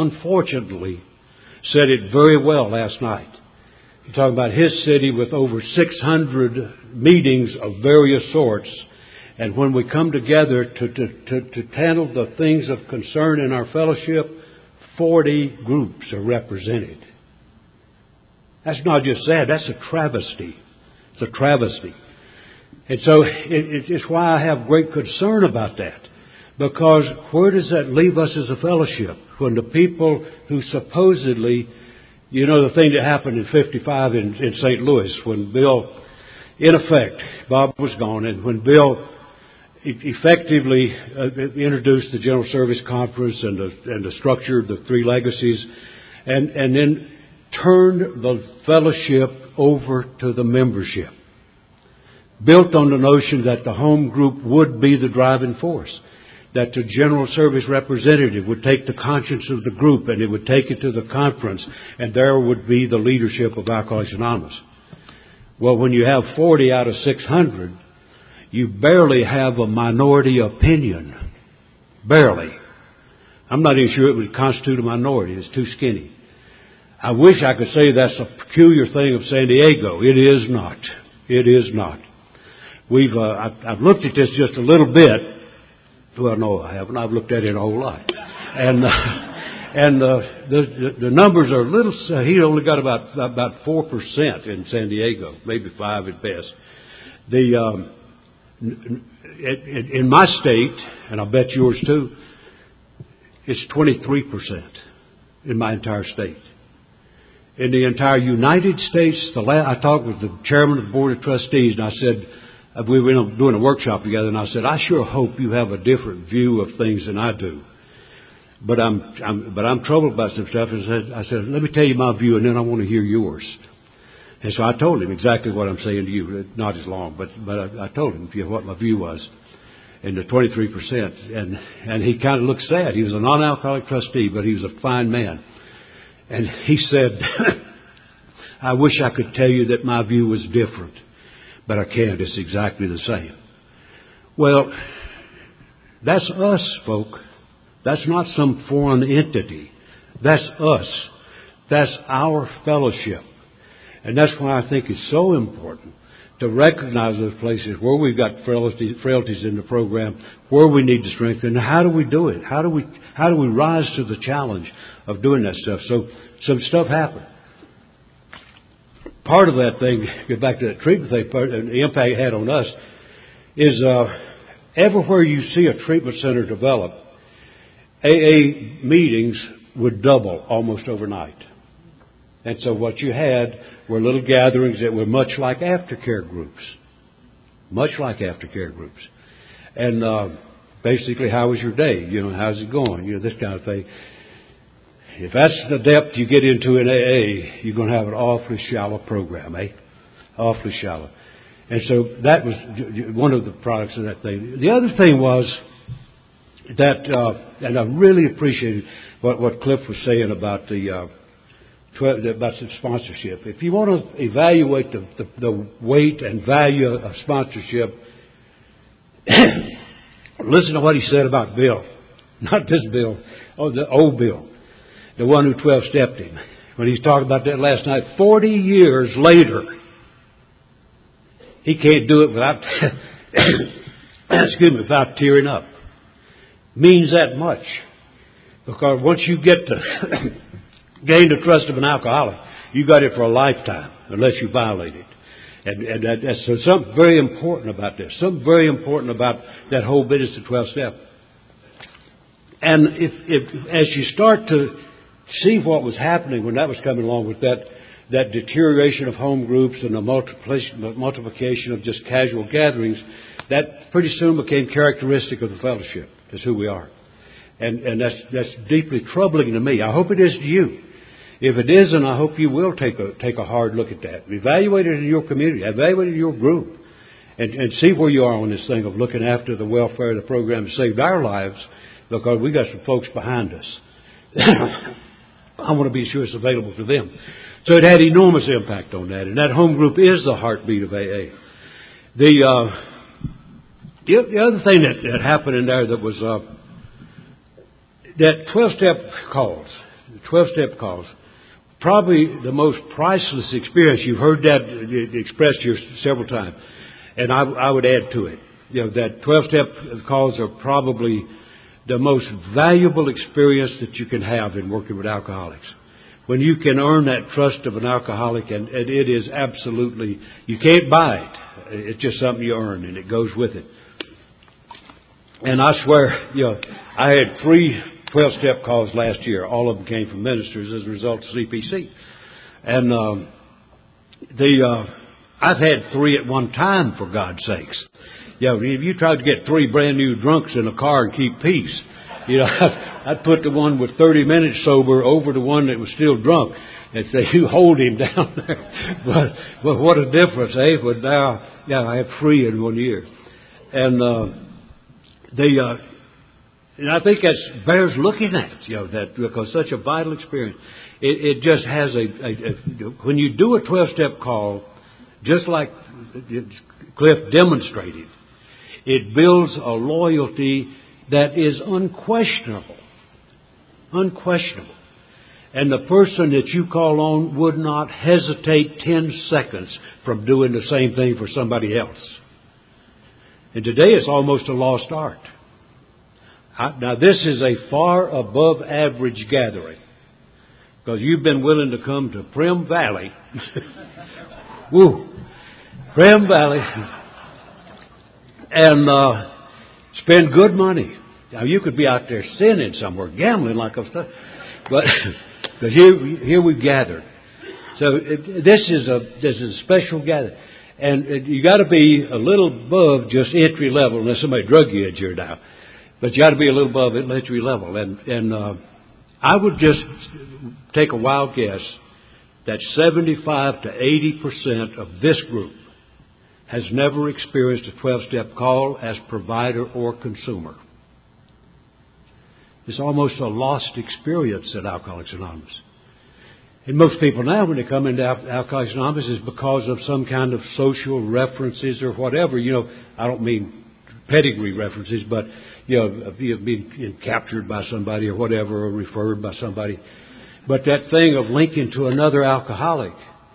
very well last night. You're talking about his city with over 600 meetings of various sorts. And when we come together to handle the things of concern in our fellowship, 40 groups are represented. That's not just sad, that's a travesty. It's a travesty. And so it's why I have great concern about that. Because where does that leave us as a fellowship? When the people who supposedly, you know, the thing that happened in 55 in St. Louis, when Bill, in effect, Bob was gone, and when Bill effectively introduced the General Service Conference and the structure of the three legacies, and then turned the fellowship over to the membership, built on the notion that the home group would be the driving force, that the General Service representative would take the conscience of the group and it would take it to the conference, and there would be the leadership of Alcoholics Anonymous. Well, when you have 40 out of 600, you barely have a minority opinion. Barely. I'm not even sure it would constitute a minority. It's too skinny. I wish I could say that's a peculiar thing of San Diego. It is not. It is not. I've looked at this just a little bit. Well, no, I haven't. I've looked at it a whole lot. And the numbers are a little, he only got about 4% in San Diego, maybe 5 at best. In my state, and I bet yours too, it's 23% in my entire state. In the entire United States, I talked with the chairman of the Board of Trustees, and I said, we were doing a workshop together, and I said, I sure hope you have a different view of things than I do. But I'm troubled by some stuff. And I said, let me tell you my view, and then I want to hear yours. And so I told him exactly what I'm saying to you. Not as long, but I told him what my view was. And the 23%. And he kind of looked sad. He was a non-alcoholic trustee, but he was a fine man. And he said, I wish I could tell you that my view was different. But I can't. It's exactly the same. Well, that's us, folk. That's not some foreign entity. That's us. That's our fellowship. And that's why I think it's so important to recognize those places where we've got frailties in the program, where we need to strengthen, and how do we do it? How do we rise to the challenge of doing that stuff? So some stuff happened. Part of that thing, get back to that treatment thing, the impact it had on us, is everywhere you see a treatment center develop, AA meetings would double almost overnight. And so what you had were little gatherings that were much like aftercare groups. Much like aftercare groups. And basically, how was your day? You know, how's it going? You know, this kind of thing. If that's the depth you get into in AA, you're going to have an awfully shallow program, eh? Awfully shallow. And so that was one of the products of that thing. The other thing was that, and I really appreciated what Cliff was saying about about some sponsorship. If you want to evaluate the weight and value of sponsorship, listen to what he said about Bill. Not this Bill, the old Bill. The one who 12-stepped him. When he was talking about that last night, 40 years later, he can't do it without, without tearing up. Means that much. Because once you get to gain the trust of an alcoholic, you got it for a lifetime, unless you violate it. And that's so something very important about this. Something very important about that whole business of 12-step. And if as you start to see what was happening when that was coming along with that deterioration of home groups and the multiplication of just casual gatherings, that pretty soon became characteristic of the fellowship. That's who we are. And that's deeply troubling to me. I hope it is to you. If it isn't, I hope you will take a hard look at that. Evaluate it in your community. Evaluate it in your group. And see where you are on this thing of looking after the welfare of the program that saved our lives, because we got some folks behind us. I want to be sure it's available to them. So it had enormous impact on that. And that home group is the heartbeat of AA. The other thing that happened in there that was that 12-step calls. 12-step calls. Probably the most priceless experience. You've heard that expressed here several times. And I would add to it. You know, that 12-step calls are probably the most valuable experience that you can have in working with alcoholics. When you can earn that trust of an alcoholic, and it is absolutely, you can't buy it. It's just something you earn, and it goes with it. And I swear, I had 3 12-step calls last year. All of them came from ministers as a result of CPC. And I've had 3 at one time, for God's sakes. If you tried to get 3 brand new drunks in a car and keep peace, I'd put the one with 30 minutes sober over the one that was still drunk and say, you hold him down there. But what a difference, eh? But now, I have 3 in 1 year. And and I think that bears looking at, that because such a vital experience. It just has when you do a 12-step call, just like Cliff demonstrated, it builds a loyalty that is unquestionable. Unquestionable. And the person that you call on would not hesitate 10 seconds from doing the same thing for somebody else. And today it's almost a lost art. Now this is a far above average gathering, because you've been willing to come to Primm Valley. Woo! Primm Valley. And spend good money. Now you could be out there sinning somewhere, gambling like a stuff, but here we've gathered. So this is a special gathering, and you got to be a little above just entry level, unless somebody drug you at your now. But you got to be a little above entry level, and I would just take a wild guess that 75 to 80% of this group has never experienced a 12-step call as provider or consumer. It's almost a lost experience at Alcoholics Anonymous. And most people now, when they come into Alcoholics Anonymous, is because of some kind of social references or whatever. I don't mean pedigree references, but, being captured by somebody or whatever, or referred by somebody. But that thing of linking to another alcoholic,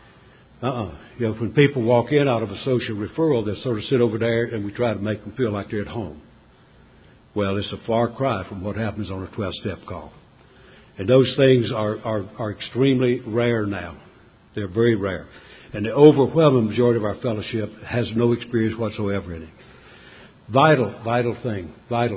when people walk in out of a social referral, they sort of sit over there and we try to make them feel like they're at home. Well, it's a far cry from what happens on a 12-step call. And those things are extremely rare now. They're very rare. And the overwhelming majority of our fellowship has no experience whatsoever in it. Vital thing.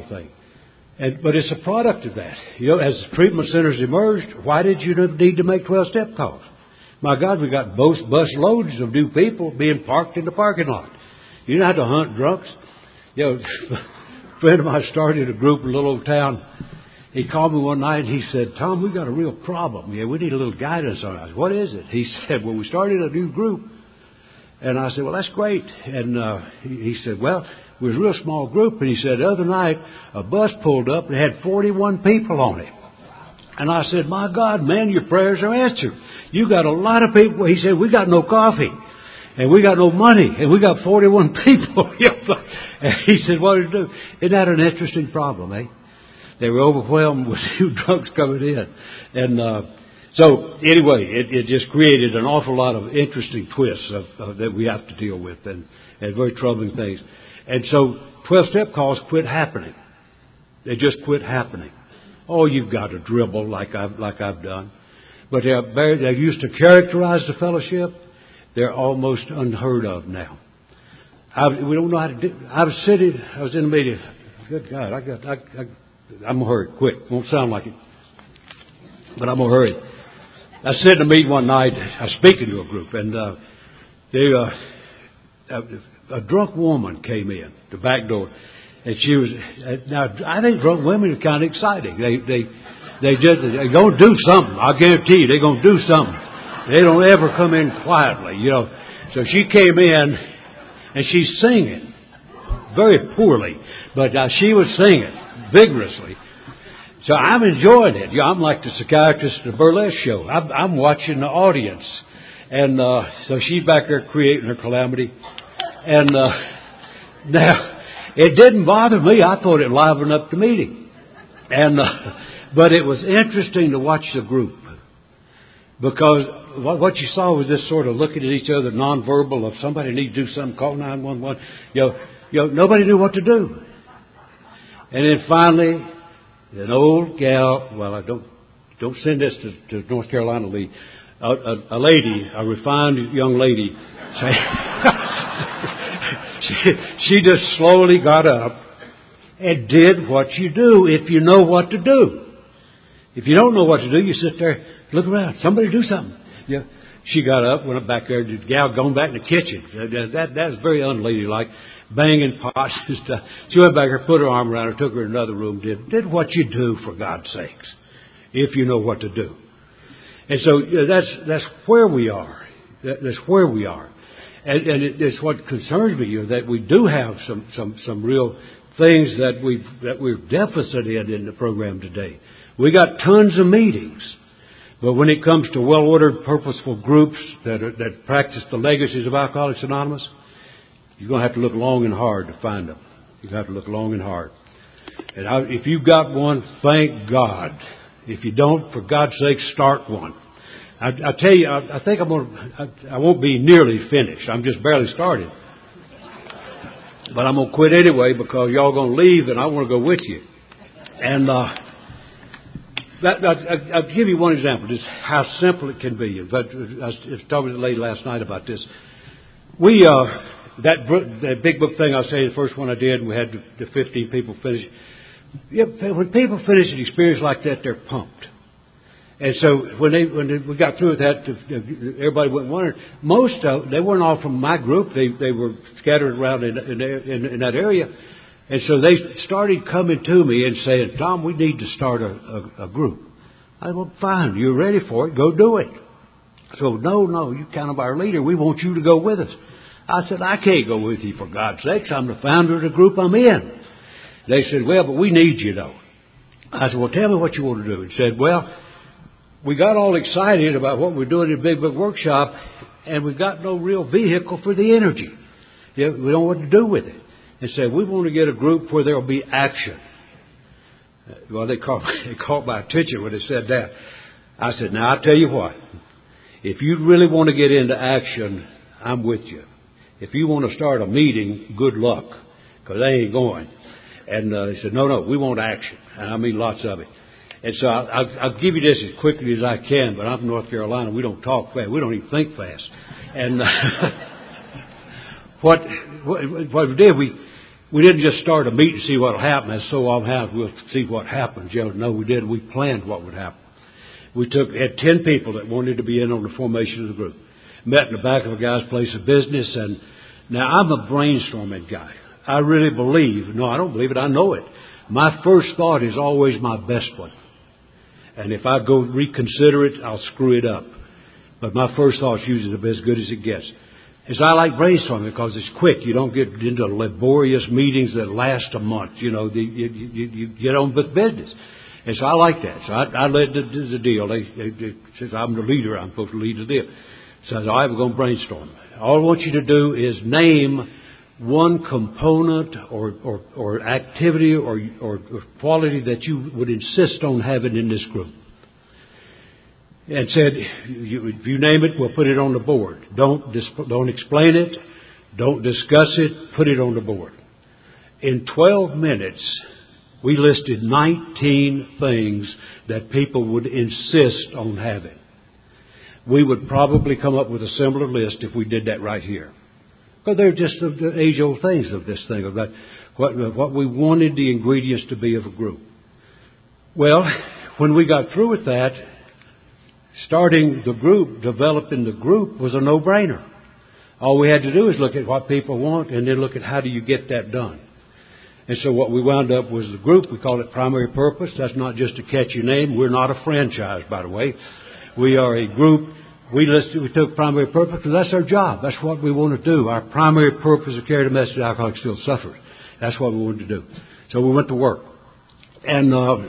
But it's a product of that. As the treatment centers emerged, why did you need to make 12-step calls? My God, we got bus loads of new people being parked in the parking lot. You don't have to hunt drunks. A friend of mine started a group in a little old town. He called me one night and he said, Tom, we got a real problem. We need a little guidance on it. I said, what is it? He said, well, we started a new group. And I said, well, that's great. And he said, well, it was a real small group. And he said, the other night, a bus pulled up and it had 41 people on it. And I said, my God, man, your prayers are answered. You got a lot of people. He said, we got no coffee. And we got no money. And we got 41 people. And he said, what do you do? Isn't that an interesting problem, eh? They were overwhelmed with new drugs coming in. And so anyway, it just created an awful lot of interesting twists that we have to deal with and very troubling things. And so 12-step calls quit happening. They just quit happening. Oh, you've got to dribble like I've done. But they used to characterize the fellowship. They're almost unheard of now. We don't know how to do. I was in a meeting. Good God, I'm gonna hurry quick. Won't sound like it, but I'm gonna hurry. I was sitting in a meeting one night. I was speaking to a group, and a drunk woman came in the back door, and she was. Now I think drunk women are kind of exciting. They're gonna do something. I guarantee you, they're gonna do something. They don't ever come in quietly, So she came in, and she's singing very poorly, but she was singing vigorously. So I'm enjoying it. I'm like the psychiatrist at the burlesque show. I'm watching the audience. And so she's back there creating her calamity. And now, it didn't bother me. I thought it livened up the meeting. And but it was interesting to watch the group. Because what you saw was this sort of looking at each other, nonverbal, if somebody needs to do something, call 911. Nobody knew what to do. And then finally, an old gal, well, I don't send this to North Carolina Lee, a lady, a refined young lady, she just slowly got up and did what you do if you know what to do. If you don't know what to do, you sit there, look around. Somebody do something. Yeah. She got up, went up back there, the gal gone back in the kitchen. That's very unladylike, banging pots and stuff. She went back there, put her arm around her, took her in another room, did what you do, for God's sakes, if you know what to do. And so that's where we are. That's where we are. And it's what concerns me, that we do have some real things that we're deficit in the program today. We got tons of meetings. But when it comes to well-ordered, purposeful groups that practice the legacies of Alcoholics Anonymous, you're going to have to look long and hard to find them. You're going to have to look long and hard. And if you've got one, thank God. If you don't, for God's sake, start one. I tell you, I think I won't be nearly finished. I'm just barely started. But I'm going to quit anyway because y'all going to leave and I want to go with you. And I'll give you one example, just how simple it can be. But I was talking to the lady last night about this. That big book thing, I'll say the first one I did, and we had the 15 people finish. Yeah, when people finish an experience like that, they're pumped. And so when we got through with that, everybody went wondering. They weren't all from my group. They were scattered around in that area. And so they started coming to me and saying, Tom, we need to start a group. I said, well, fine. You're ready for it. Go do it. So, no, you're kind of our leader. We want you to go with us. I said, I can't go with you, for God's sakes. I'm the founder of the group I'm in. They said, well, but we need you, though. I said, well, tell me what you want to do. And said, well, we got all excited about what we're doing in the Big Book Workshop, and we got no real vehicle for the energy. We don't know what to do with it. And said, we want to get a group where there will be action. Well, they caught my attention when they said that. I said, now, I'll tell you what. If you really want to get into action, I'm with you. If you want to start a meeting, good luck, because they ain't going. And they said, no, we want action. And I mean lots of it. And so I'll give you this as quickly as I can, but I'm from North Carolina. We don't talk fast. We don't even think fast. And what we did, we didn't just start a meeting to see what will happen. As so often happens, we'll see what happens. No, we did. We planned what would happen. We had 10 people that wanted to be in on the formation of the group. Met in the back of a guy's place of business. And now I'm a brainstorming guy. I really believe. No, I don't believe it. I know it. My first thought is always my best one. And if I go reconsider it, I'll screw it up. But my first thought is usually as good as it gets. And so I like brainstorming because it's quick. You don't get into laborious meetings that last a month. You get on with business. And so I like that. So I led the deal. Since I'm the leader, I'm supposed to lead the deal. So I said, all right, we're going to brainstorm. All I want you to do is name one component or activity or quality that you would insist on having in this group. And said, if you name it, we'll put it on the board. Don't explain it. Don't discuss it. Put it on the board. In 12 minutes, we listed 19 things that people would insist on having. We would probably come up with a similar list if we did that right here. But they're just the age-old things of this thing, about what we wanted the ingredients to be of a group. Well, when we got through with that, starting the group, developing the group was a no-brainer. All we had to do is look at what people want and then look at how do you get that done. And so what we wound up was the group. We call it Primary Purpose. That's not just a catchy name. We're not a franchise, by the way. We are a group. We took Primary Purpose because that's our job. That's what we want to do. Our primary purpose is to carry the message that alcoholics still suffer. That's what we wanted to do. So we went to work. And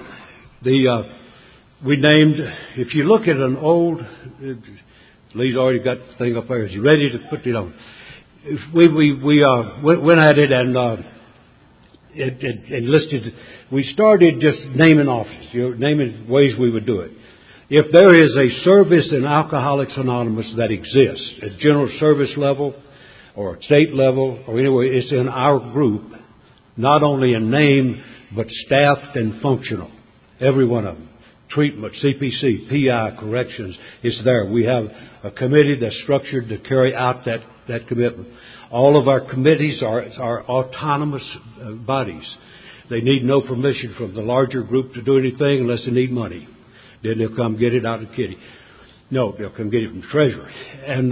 we named, if you look at an old, Lee's already got the thing up there. Is he ready to put it on? We went at it and it listed, we started just naming offices, naming ways we would do it. If there is a service in Alcoholics Anonymous that exists at general service level or state level or anyway, it's in our group, not only in name, but staffed and functional. Every one of them. Treatment, CPC, PI, corrections, it's there. We have a committee that's structured to carry out that commitment. All of our committees are autonomous bodies. They need no permission from the larger group to do anything unless they need money. Then they'll come get it out of the kitty. No, they'll come get it from the treasury. And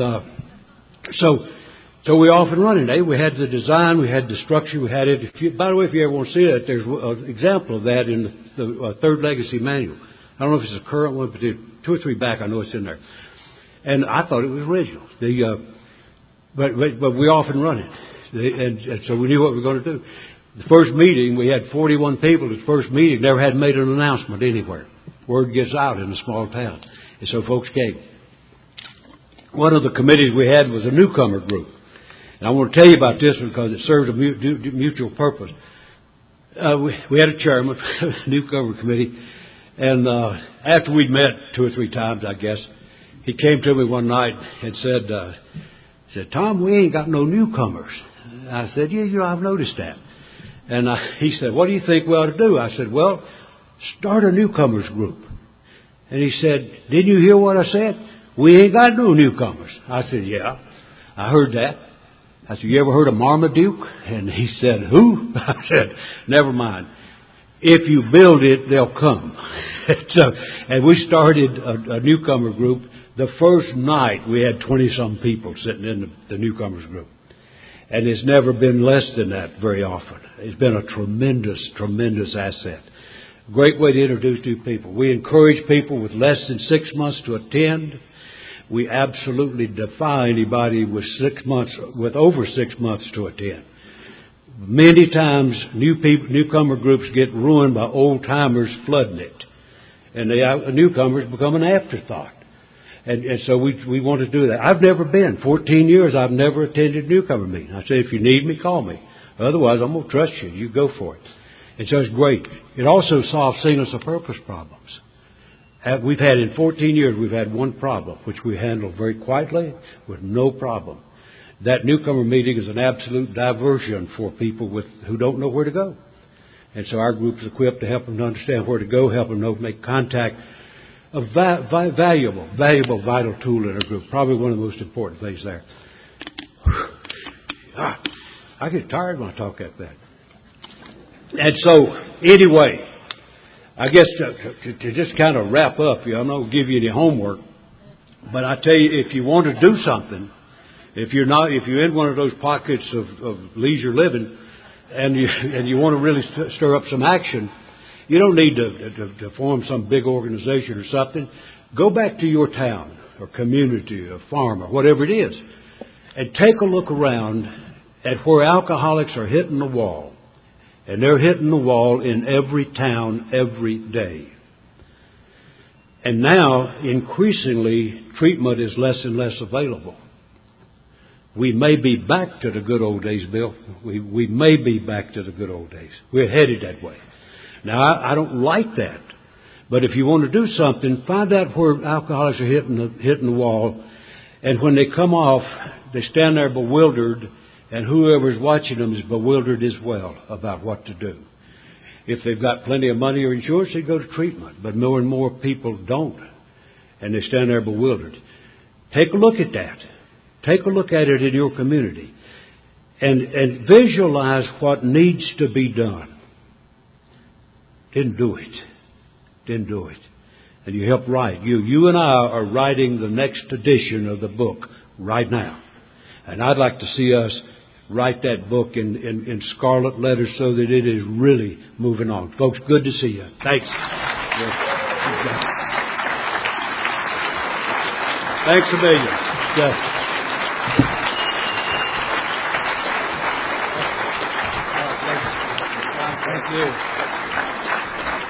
so we off and running. We had the design, we had the structure, we had it. By the way, if you ever want to see that, there's an example of that in the Third Legacy Manual. I don't know if it's a current one, but 2 or 3 back, I know it's in there. And I thought it was original. But we off and running. And so we knew what we were going to do. The first meeting, we had 41 people. The first meeting, never had made an announcement anywhere. Word gets out in a small town. And so folks came. One of the committees we had was a newcomer group. And I want to tell you about this because it served a mutual purpose. We had a chairman of the newcomer committee. And after we'd met 2 or 3 times, I guess, he came to me one night and said, Tom, we ain't got no newcomers. I said, yeah, I've noticed that. And he said, what do you think we ought to do? I said, well, start a newcomers group. And he said, didn't you hear what I said? We ain't got no newcomers. I said, yeah, I heard that. I said, you ever heard of Marmaduke? And he said, who? I said, never mind. If you build it, they'll come. And we started a newcomer group. The first night we had 20-some people sitting in the newcomers group. And it's never been less than that very often. It's been a tremendous, tremendous asset. Great way to introduce new people. We encourage people with less than 6 months to attend. We absolutely defy anybody with over 6 months to attend. Many times newcomer groups get ruined by old timers flooding it. And the newcomers become an afterthought. And so we want to do that. I've never been. 14 years I've never attended a newcomer meeting. I say, if you need me, call me. Otherwise, I'm going to trust you. You go for it. And so it's great. It also solves singleness of purpose problems. We've had, in 14 years, we've had one problem, which we handled very quietly with no problem. That newcomer meeting is an absolute diversion for people who don't know where to go. And so our group is equipped to help them to understand where to go, help them to make contact. A valuable, vital tool in our group. Probably one of the most important things there. I get tired when I talk like that. And so, anyway, I guess to just kind of wrap up, I'm not going to give you any homework, but I tell you, if you want to do something, if you're in one of those pockets of leisure living, and you want to really stir up some action, you don't need to form some big organization or something. Go back to your town or community or farm or whatever it is, and take a look around at where alcoholics are hitting the wall. And they're hitting the wall in every town every day. And now, increasingly, treatment is less and less available. We may be back to the good old days, Bill. We may be back to the good old days. We're headed that way. Now, I don't like that. But if you want to do something, find out where alcoholics are hitting the wall. And when they come off, they stand there bewildered, and whoever's watching them is bewildered as well about what to do. If they've got plenty of money or insurance, they go to treatment. But more and more people don't. And they stand there bewildered. Take a look at that. Take a look at it in your community. And visualize what needs to be done. Didn't do it. And you help write. You and I are writing the next edition of the book right now. And I'd like to see us write that book in scarlet letters so that it is really moving on. Folks, good to see you. Thanks. Thanks a million. Yeah. Thank you.